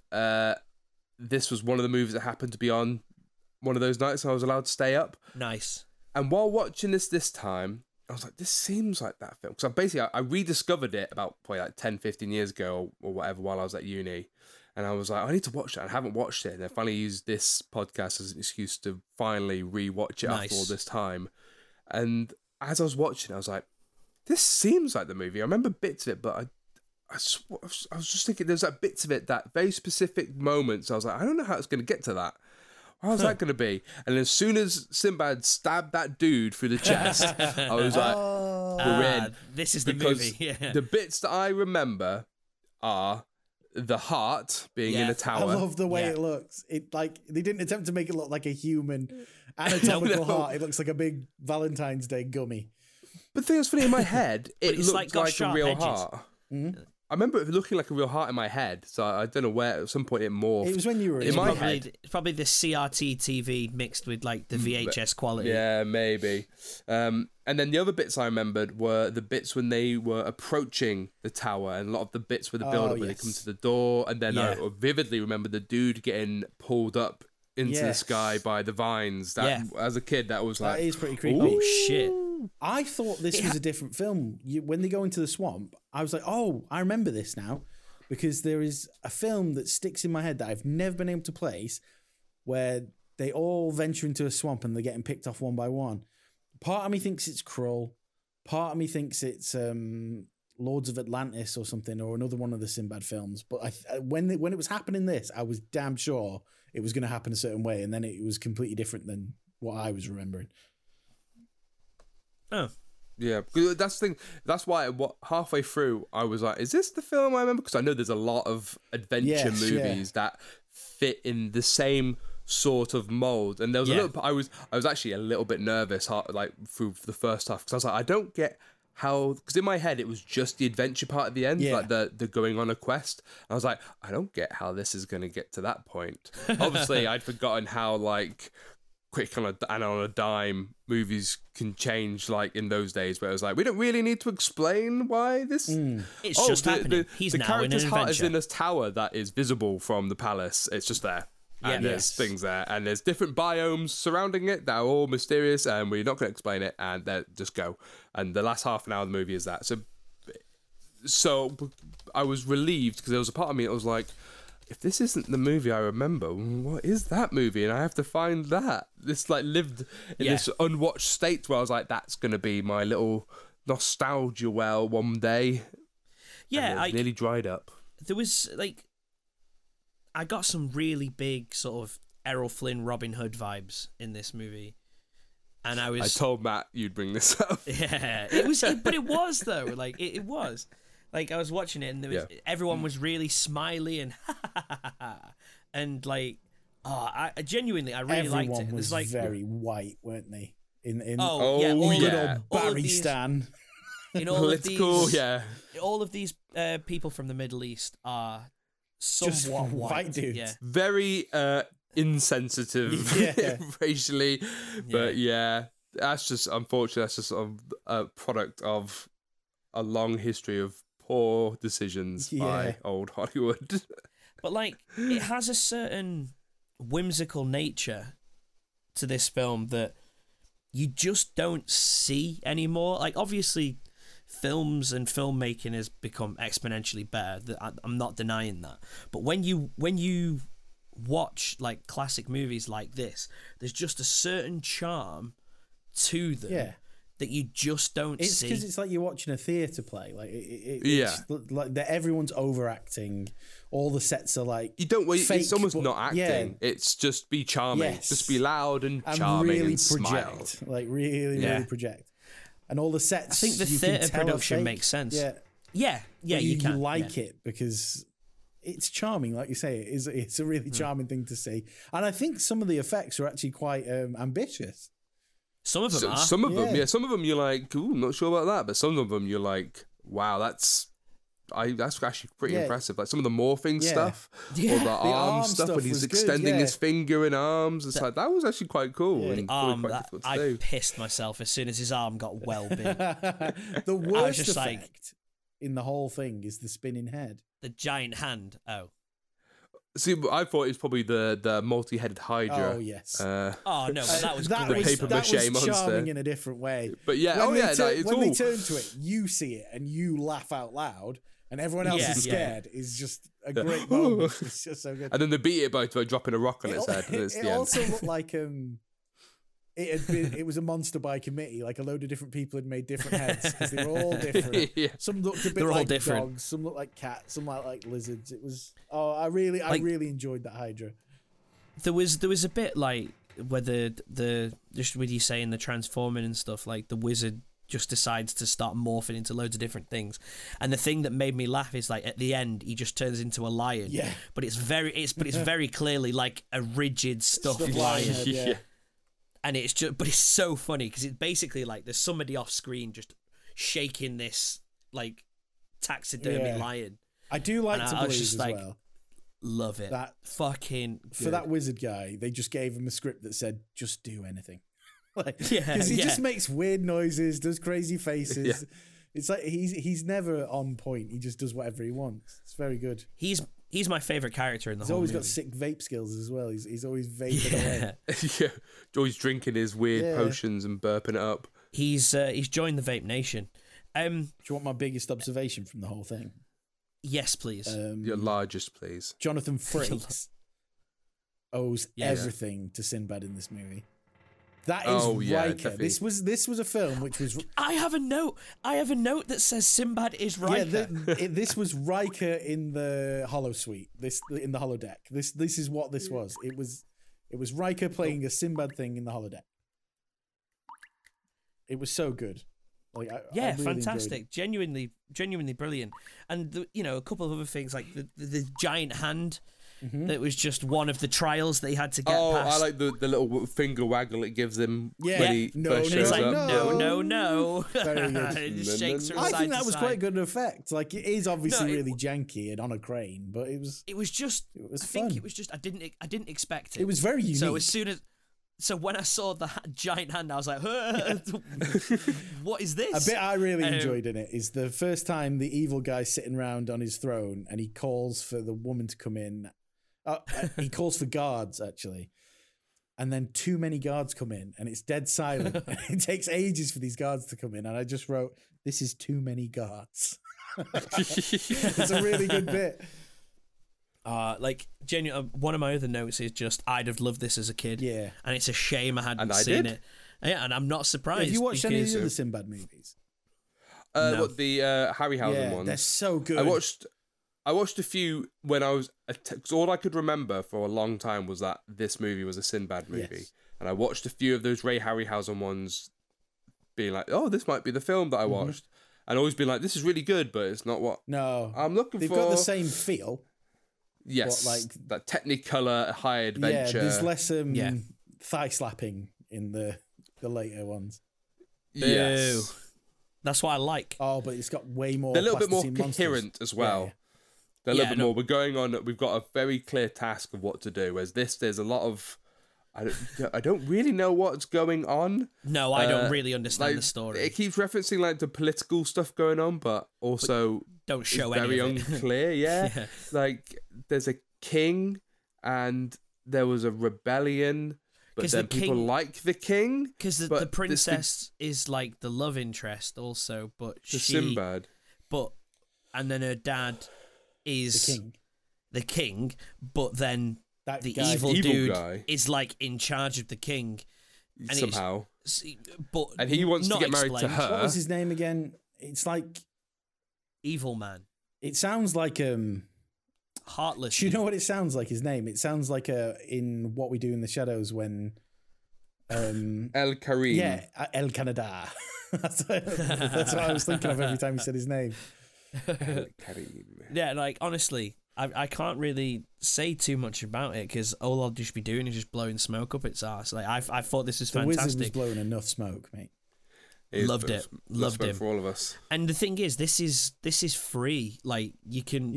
this was one of the movies that happened to be on one of those nights I was allowed to stay up. Nice. And while watching this time, I was like, this seems like that film. Because I rediscovered it about probably like 10, 15 years ago or whatever while I was at uni. And I was like, I need to watch that. I haven't watched it. And I finally used this podcast as an excuse to finally re-watch it after all this time. And as I was watching, I was like, this seems like the movie. I remember bits of it, but I was just thinking there's like bits of it, that very specific moments. I was like, I don't know how it's going to get to that. How's that going to be? And as soon as Sinbad stabbed that dude through the chest, I was like, we're in. This is the Because movie. Yeah. the bits that I remember are the heart being in Yeah. a I tower. love the way Yeah. it looks. It like they didn't attempt to make it look like a human anatomical No. heart. It looks like a big Valentine's Day gummy. But the thing that's funny, in my head, it it's looked like got like a sharp real edges. heart. Mm-hmm. I remember it looking like a real heart in my head, so I don't know where. At some point, it morphed. It was when you were in my young. head. It's probably the CRT TV mixed with like the VHS quality. Yeah, maybe. And then the other bits I remembered were the bits when they were approaching the tower, and a lot of the bits with the build-up when they come yes. to the door, and then Yeah. I vividly remember the dude getting pulled up into the Yes. sky by the vines. That Yeah. as a kid, that was like, That is pretty creepy. Oh shit. I thought this was a different film. When they go into the swamp, I was like, oh, I remember this now. Because there is a film that sticks in my head that I've never been able to place where they all venture into a swamp and they're getting picked off one by one. Part of me thinks it's Krull. Part of me thinks it's Lords of Atlantis or something, or another one of the Sinbad films. But when it was happening this, I was damn sure it was going to happen a certain way. And then it was completely different than what I was remembering. Oh. yeah. 'Cause that's the thing. That's why halfway through I was like, is this the film I remember? Because I know there's a lot of adventure Yes, movies that fit in the same sort of mold, and there was a Yeah. little. I was actually a little bit nervous, like through the first half, because I was like, I don't get how, because in my head it was just the adventure part at the end, Yeah. like the going on a quest. I was like, I don't get how this is going to get to that point. Obviously, I'd forgotten how like quick on a dime movies can change, like in those days, where it was like, we don't really need to explain why this. It's just happening. He's the now in an character's heart is adventure. in this tower that is visible from the palace. It's just there. And Yeah. there's Yes. things there, and there's different biomes surrounding it that are all mysterious, and we're not going to explain it, and just go. And the last half an hour of the movie is that. So I was relieved, because there was a part of me that was like, if this isn't the movie I remember, what is that movie? And I have to find that. This like lived in Yeah. this unwatched state where I was like, that's going to be my little nostalgia well one day. Yeah, And it nearly dried up. there was like, I got some really big sort of Errol Flynn, Robin Hood vibes in this movie, and I was. I told Matt you'd bring this up. Yeah, it was, but it was though. Like it was, like I was watching it, and there was, everyone was really smiley and and like I genuinely, I really liked Everyone it. was There's like, very white, weren't they? In oh yeah, Oh, all, yeah. good old all of Barry these, Stan. in all of Political, these, yeah. all of these people from the Middle East are Just somewhat white dudes. Yeah. Very insensitive Yeah. racially, but yeah, that's just unfortunately that's just sort of a product of a long history of poor decisions by Yeah. old Hollywood. But like, it has a certain whimsical nature to this film that you just don't see anymore. Like, obviously, films and filmmaking has become exponentially better. I'm not denying that. But when you watch like classic movies like this, there's just a certain charm to them Yeah. that you just don't It's see. because it's like you're watching a theatre play. Like Yeah. it's like that. Everyone's overacting. All the sets are like You don't. fake, It's almost but- not acting. Yeah, It's just be charming. Yes. Just be loud and and charming really and smile. project. Like really, Yeah. really project. And all the sets. I think the you can theatre tell are production fake. makes sense. Yeah, yeah, but you can. like it because it's charming. Like you say, it's a Hmm. really charming thing to see. And I think some of the effects are actually quite ambitious. Some of them are. Some of them, Yeah. yeah. Some of them you're like, ooh, I'm not sure about that. But some of them you're like, wow, that's actually pretty Yeah. impressive. Like some of the morphing Yeah. stuff, Yeah. or the arm arm stuff stuff when he's was good, extending yeah. his finger and arms. It's like that was actually quite cool Yeah. and probably quite That, difficult to I do. pissed myself as soon as his arm got well big. The worst just like- effect in the whole thing is the spinning head. The giant hand. Oh. See, I thought it was probably the multi-headed Hydra. Oh yes. Uh, Oh no, but that was that great. paper that mache was monster. charming in a different way. But yeah, When oh they yeah, turn, like, it's when all. they turn to it, you see it and you laugh out loud, and everyone else Yeah, is yeah. scared. Is just a great moment. It's just so good. And then they beat it by dropping a rock on its head. And it's It the end. also looked like it was a monster by committee. Like a load of different people had made different heads because they were all different. Yeah. Some looked a bit They're all like different. dogs. Some looked like cats. Some like lizards. It was. Oh, I really enjoyed that Hydra. There was a bit like where the just with you saying the transforming and stuff, like the wizard just decides to start morphing into loads of different things. And the thing that made me laugh is like at the end he just turns into a lion. Yeah. But it's very clearly like a rigid stuffed Stuffed lion. lion head, yeah. And it's just, but it's so funny because it's basically like there's somebody off screen just shaking this like taxidermy Yeah. lion. I do like And to I was believe just as like, well. Love it. That- fucking For good. that wizard guy, they just gave him a script that said, "Just do anything." Like, Yeah, because he yeah. just makes weird noises, does crazy faces. Yeah. It's like he's never on point. He just does whatever he wants. It's very good. He's my favorite character in the He's whole always movie. got sick vape skills as well. He's always vaping away. Yeah. Yeah, always drinking his weird Yeah. potions and burping it up. He's joined the Vape Nation. Do you want my biggest observation from the whole thing? Yes, please. Your largest, please. Jonathan Frakes owes Yeah. everything to Sinbad in this movie. That is Oh, yeah, Riker. definitely. This was a film which was I have a note that says Sinbad is yeah. Riker. This was Riker in the Hollow Suite. This in the holodeck. This is what this was. It was Riker playing a Sinbad thing in the holodeck. It was so good. Like I Yeah, really enjoyed it. fantastic. Genuinely brilliant. And a couple of other things like the giant hand that was just one of the trials they had to get Oh, past. I like the little finger waggle it gives him Yeah. when he No, first no, And it's shows like, up. no. Very good. It just shakes from I side think to that was side. quite good effect. Like it is obviously No, it- really janky and on a crane, but it was It was just. was I think fun. it was just. I didn't expect it. it was very unique. So when I saw the giant hand, I was like, "What is this?" A bit I really enjoyed in it is the first time the evil guy's sitting around on his throne and he calls for the woman to come in. He calls for guards, actually. And then too many guards come in and it's dead silent. It takes ages for these guards to come in. And I just wrote, "This is too many guards." It's a really good bit. One of my other notes is just I'd have loved this as a kid. Yeah. And it's a shame I hadn't And I seen did. it. Yeah, and I'm not surprised. Have you watched any of because- the other Sinbad movies? No. What the Harryhausen Yeah, ones? they're so good. I watched a few when I was. Cause all I could remember for a long time was that this movie was a Sinbad movie, Yes. and I watched a few of those Ray Harryhausen ones, being like, "Oh, this might be the film that I watched," and always being like, "This is really good, but it's not what No. I'm looking They've for." got the same feel. Yes, What, like that Technicolor High Adventure. yeah, there's less Yeah. thigh slapping in the later ones. Yes. Ew. That's what I like. Oh, but it's got way more. They're a little bit more plasticine monsters. coherent as well. Yeah. They're a little Yeah, bit no. more. We're going on. We've got a very clear task of what to do. Whereas this, there's a lot of. I don't really know what's going on. No, I don't really understand Like, the story. It keeps referencing like the political stuff going on, but also Don't show it's very any of it. unclear. Yeah. Yeah. Like there's a king, and there was a rebellion, but 'Cause then the people king- like the king. Because the but princess is like the love interest also, but The she, Sinbad. but and then her dad is The king. but then That the guy. evil Evil dude guy. is like in charge of the king, and it's- Somehow. but And he wants to not get married to explained. her. What was his name again? It's like Evil man, it sounds like heartless. Do you know what it sounds like? His name. It sounds like in What We Do in the Shadows when. El Karim. Yeah, El Canada. that's what I was thinking of every time you said his name. El Karim. Yeah, like honestly, I can't really say too much about it because all I'll just be doing is just blowing smoke up its ass. Like I thought this was The wizard was fantastic, blowing enough smoke, mate. Loved it. Loved him. for all of us. and the thing is, this is free. Like you can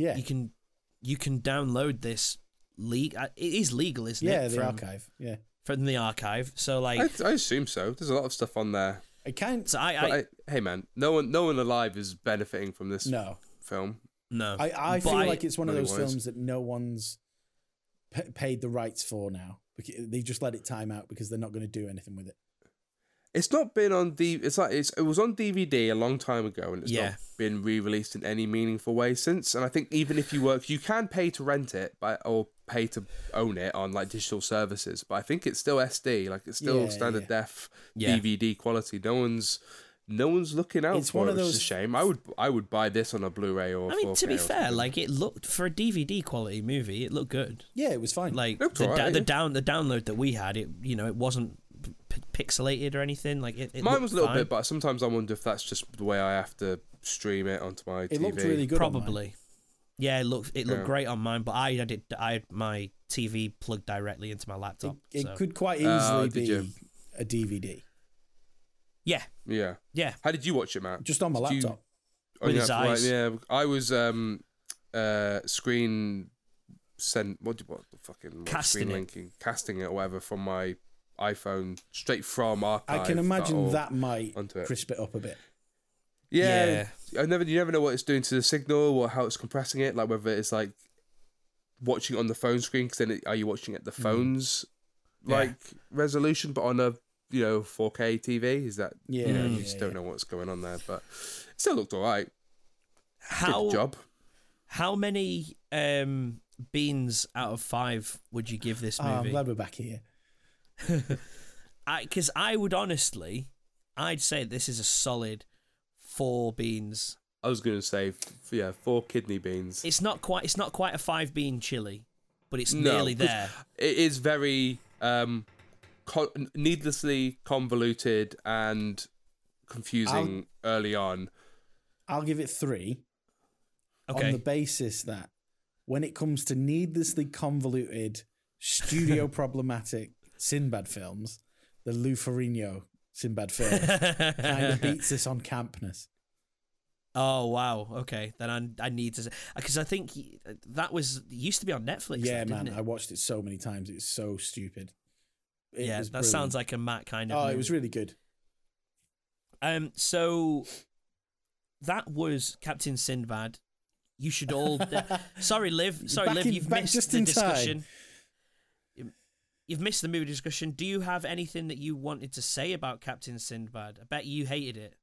download this. It is legal, isn't it? Yeah, the archive. Yeah, from the archive. So like, I assume so. There's a lot of stuff on there. I can't. so But hey man, no one alive is benefiting from this No, film. no, I But feel like it's one of those money-wise. films that no one's paid the rights for now. They just let it time out because they're not going to do anything with it. It's not been on it was on DVD a long time ago, and it's Yeah. not been re-released in any meaningful way since. And I think even if you can pay to rent it or pay to own it on like digital services, but I think it's still SD, like it's still Yeah, standard yeah. def Yeah. DVD quality. No one's looking out It's for one it, of which is those- a shame. I would buy this on a Blu-ray or. I mean, 4K to be or fair, something. like it looked for a DVD quality movie, it looked good. Yeah, it was fine. Like Looked the alright, yeah. download that we had, it wasn't pixelated or anything. Like it Mine looked was a little fine. bit, but sometimes I wonder if that's just the way I have to stream it onto my TV. it looked really good. on mine. Probably. Yeah, it looked Yeah. great on mine, but I had my TV plugged directly into my laptop. It so. could quite easily did be you? a DVD, Yeah, Yeah. yeah. How did you watch it, Matt? just on my Did you- laptop. With yeah, his right, eyes. yeah, I was screen sent what the fucking Casting screen it. linking, casting it or whatever from my iPhone straight from archive. I can imagine all that might onto it. crisp it up a bit. Yeah, you never know what it's doing to the signal or how it's compressing it. Like whether it's like watching it on the phone screen, because then are you watching at the phone's Yeah. like resolution, but on a 4K TV? Is that Yeah, you yeah, just don't yeah. know what's going on there, but it still looked alright. How Good job. How many beans out of 5 would you give this Oh, I'm movie? glad we're back here. Because I would honestly, I'd say this is a solid 4 beans. I was going to say, 4 kidney beans. It's not quite a 5 bean chili, but it's No, nearly 'cause there. It is very needlessly convoluted and confusing early on. I'll give it 3 Okay. on the basis that when it comes to needlessly convoluted, studio problematic Sinbad films, the Lou Ferrigno Sinbad film kind of beats this on campness. Oh wow. Okay, then I need to, because I think that used to be on Netflix. Yeah, then, man, didn't I it? watched it so many times. It's so stupid. It Yeah, was that sounds brilliant. like a Matt kind of. Oh, movie. it was really good. So that was Captain Sinbad. You should all. Sorry, Liv. Sorry, Back Liv. in- You've back missed just the in time. discussion. You've missed the movie discussion. Do you have anything that you wanted to say about Captain Sinbad? I bet you hated it.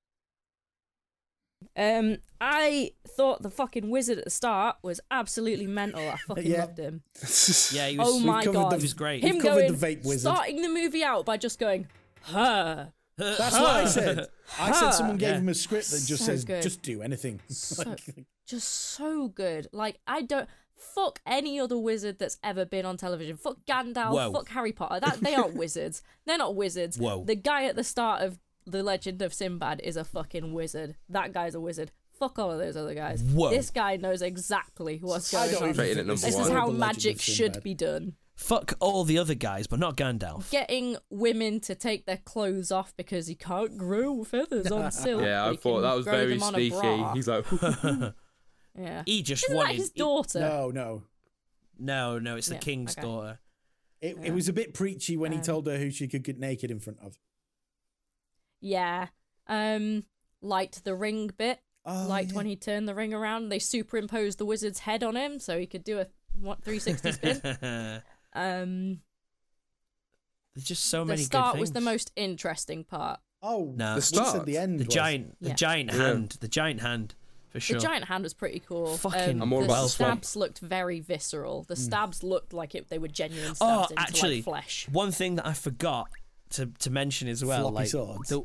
I thought the fucking wizard at the start was absolutely mental. I fucking Yeah. loved him. Yeah, he was. Oh my covered god, the- He was great. Him We've covered going, the vape wizard. starting the movie out by just going, her. That's what I said. I said someone gave Yeah. him a script that just So says, good. just do anything. So- Just so good. Like, I don't. Fuck any other wizard that's ever been on television. Fuck Gandalf. Whoa. Fuck Harry Potter. They aren't wizards. They're not wizards. Whoa. The guy at the start of The Legend of Sinbad is a fucking wizard. That guy's a wizard. Fuck all of those other guys. Whoa. This guy knows exactly what's I going don't on. even Rated think at number This one. is how the Legend magic of should Sinbad. be done. Fuck all the other guys, but not Gandalf. Getting women to take their clothes off because he can't grow feathers on silk. Yeah, but I he thought can that was grow very them on a sneaky. bra. He's like, Yeah. He just Isn't that wanted. his daughter? No. No, it's the Yeah, king's okay. daughter. It was a bit preachy when he Um, told her who she could get naked in front of. Yeah. Liked the ring bit. Oh, Liked yeah. when he turned the ring around. They superimposed the wizard's head on him so he could do a 360 spin. There's just so The many start good was the things. most interesting part. Oh, No. The we start. said the end. The was. giant Yeah. hand, the giant hand, for sure. The giant hand was pretty cool. Fucking I'm all the about stabs looked very visceral. The stabs looked like they were genuine Oh, stabs into actually, like flesh. one thing that I forgot to mention as well, Floppy like swords.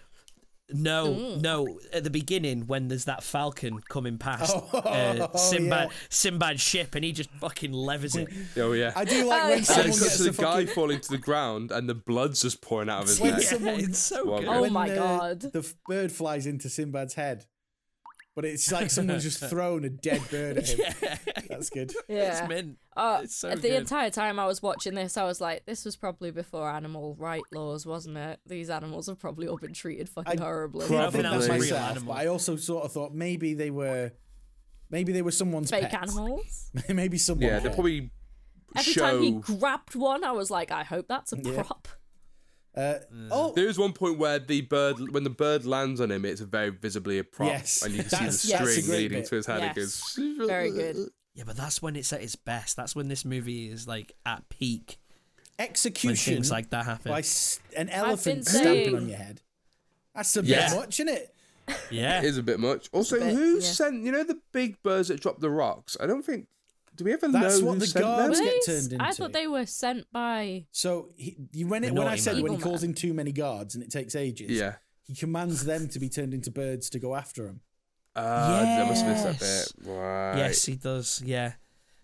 no, at the beginning when there's that falcon coming past Oh, Sinbad's ship, and he just fucking levers it. oh yeah. I do like Oh, when yeah. And then someone it cuts gets to the a guy fucking... falling to the ground, and the blood's just pouring out of his When neck. someone- it's so Well, good. Oh when my the- God. The bird flies into Sinbad's head. But it's like someone's just thrown a dead bird at him. That's good. Yeah. It's mint. Uh, It's so the good. entire time I was watching this, I was like, this was probably before animal right laws, wasn't it? These animals have probably all been treated fucking horribly. don't think Probably that was a real myself, animal. but I also sort of thought maybe they were someone's Fake pets. animals. Maybe someone. Yeah, they probably Every show. time he grabbed one, I was like, I hope that's a Yeah. prop. Oh, There is one point where when the bird lands on him, it's very visibly a prop, Yes, and you can see that's- the yes. string that's a great leading bit. to his head. Yes. It goes Very good. Yeah, but that's when it's at its best. That's when this movie is like at peak. When execution things like that happen. by an elephant been stamping saying- on your head. That's a Yeah. bit much, isn't it? Yeah. It is a bit much. Also, bit, who yeah. sent the big birds that drop the rocks? I don't think. Do we ever That's know what who the sent guards them? get They- turned I into. thought they were sent by. So when I naughty said man. when he Evil calls man. in too many guards and it takes ages, Yeah. he commands them to be turned into birds to go after him. That must have missed that Yes. bit. Right. Yes, he does. Yeah.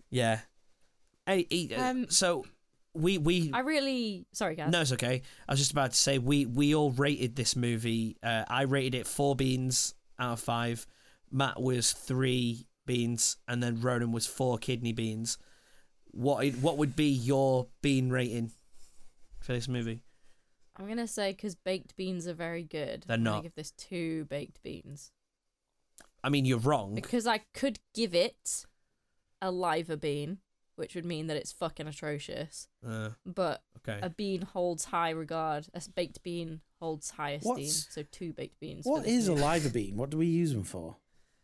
Hey, so we I really. Sorry, guys. no, it's okay. I was just about to say we all rated this movie. I rated it 4 beans out of 5. Matt was 3 beans, and then Ronan was 4 kidney beans. What would be your bean rating for this movie? I'm going to say because baked beans are very good. They're I'm gonna not. give this 2 baked beans. I mean, you're wrong. Because I could give it a liver bean, which would mean that it's fucking atrocious. But Okay. a bean holds high regard. A baked bean holds high esteem. What's- So 2 baked beans. What for this is a movie. liver bean? What do we use them for?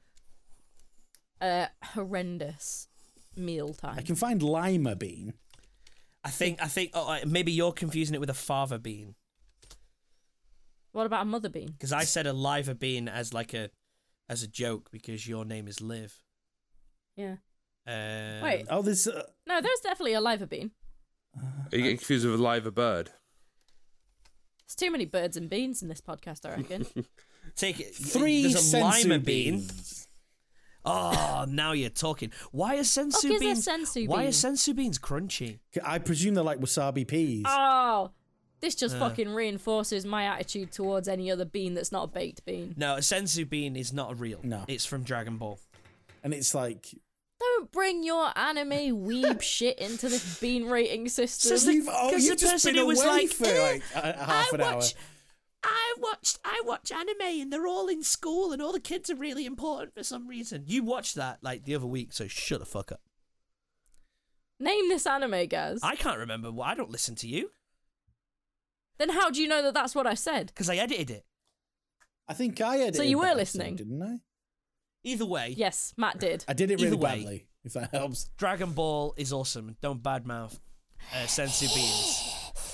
Horrendous mealtime. I can find lima bean. I think maybe you're confusing it with a fava bean, What about a mother bean? because I said a liver bean as a joke because your name is Liv. Yeah. Wait. Oh, there's No, there's definitely a liver bean. Are you getting confused with a live bird? There's too many birds and beans in this podcast, I reckon. Take it. 3 There's a sensu lima bean. beans. Oh, now you're talking. Why are sensu Fuck is a beans? sensu Why are bean? sensu beans crunchy? I presume they're like wasabi peas. Oh, this just fucking reinforces my attitude towards any other bean that's not a baked bean. No, a sensu bean is not real. No. It's from Dragon Ball. And it's like Don't bring your anime weeb shit into this bean rating system. Says the- you've because the just person been who was away like, for like half an hour. I watch anime and they're all in school and all the kids are really important for some reason. You watched that like the other week, so shut the fuck up. Name this anime, guys. I can't remember. I don't listen to you Then how do you know that that's what I said? because I edited it. I think I edited So you were that listening? episode, didn't I? Either way, Yes, Matt did. I did it Either really way. badly, if that helps. Dragon Ball is awesome. Don't badmouth sensu beans.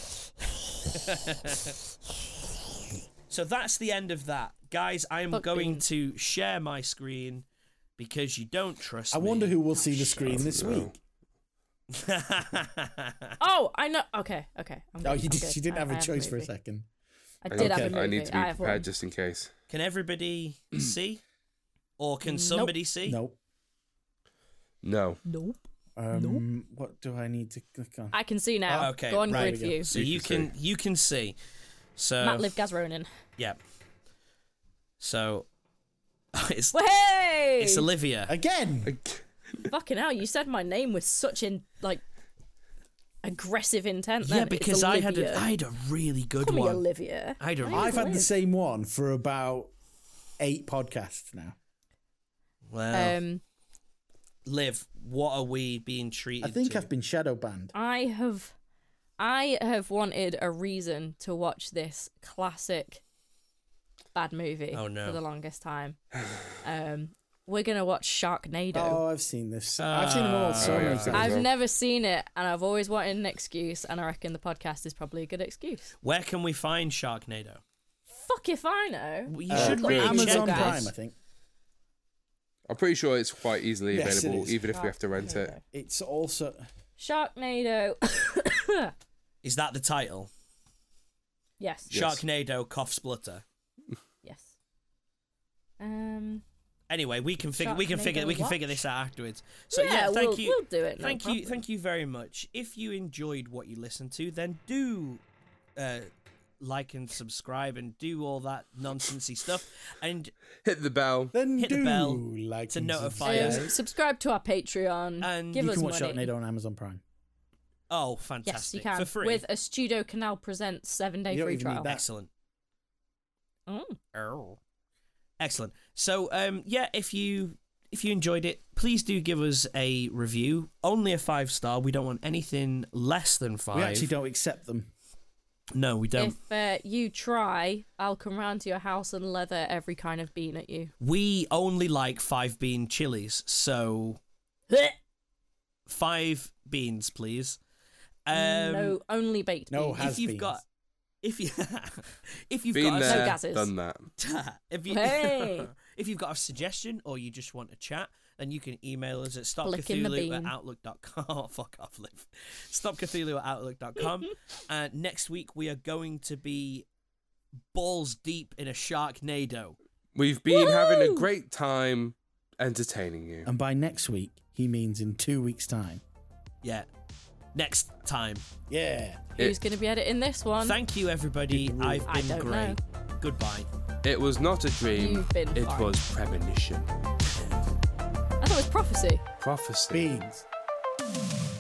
So that's the end of that. Guys, I am Fuck going beans. to share my screen because you don't trust I me. wonder who will see the screen this week. Oh, I know. Okay. I'm Oh, good, you I'm good. did, didn't have I a choice for a movie. second. I did have a movie. I need to be I have prepared one. just in case. Can everybody see? Or can somebody see? Nope. No. Nope. What do I need to click on? I can see now. Oh, okay, Go on right, grid we go. view. So You you can can see. So Matt Liv Gaz Ronan. yeah. So Hey! It's Olivia. Again. Fucking hell, you said my name with such aggressive intent then. Yeah, because It's I had Olivia. a really good Call me one. Olivia. I had a I've had the weird. same one for about 8 podcasts now. Well, Liv, what are we being treated I think to? I've been shadow banned. I have wanted a reason to watch this classic bad movie Oh, no. for the longest time. We're gonna watch Sharknado. Oh, I've seen this. I've seen them all so yeah. many times. I've never seen it, and I've always wanted an excuse, and I reckon the podcast is probably a good excuse. Where can we find Sharknado? Fuck if I know. Well, you should got really Amazon check Prime, this. I think. I'm pretty sure it's quite easily Yes, it available, is. even if we have to rent it. It's also Sharknado. Is that the title? Yes. Yes. Sharknado Cough Splutter. Yes. Anyway, we can figure Sharknado this out afterwards. So yeah, we'll do it. No thank problem. you very much. If you enjoyed what you listened to, then do like and subscribe and do all that nonsensy stuff, and Hit the bell. then Hit the do bell like to and notify subscribe. us. Subscribe to our Patreon. And give You us can watch money. Sharknado on Amazon Prime. oh, fantastic! Yes, you can. For free. With a Studio Canal Presents 7-day You don't free even need trial. that. Excellent. Oh. Excellent. So yeah, if you enjoyed it, please do give us a review. Only a 5-star. We don't want anything less than 5. We actually don't accept them. No, we don't. If you try, I'll come round to your house and leather every kind of bean at you. We only like 5-bean chilies, so 5 beans, please. No, only baked No, beans. has if you've beans. got, if you've Been got No there, gases. done that. if you Hey. if you've got a suggestion or you just want to chat, then you can email us at Flicking the bean. stopcthulhu@outlook.com. Oh, fuck off, Liv. Stopcthulhu@outlook.com. And next week we are going to be balls deep in a Sharknado. We've been having a Woo! great time entertaining you. And by next week, he means in 2 weeks' time. Yeah. Next time. Yeah. Who's going to be editing this one? Thank you, everybody. I've I been don't great. know. Goodbye. It was not a dream. You've been it fine. was premonition. I thought it was prophecy. Prophecy. Beans.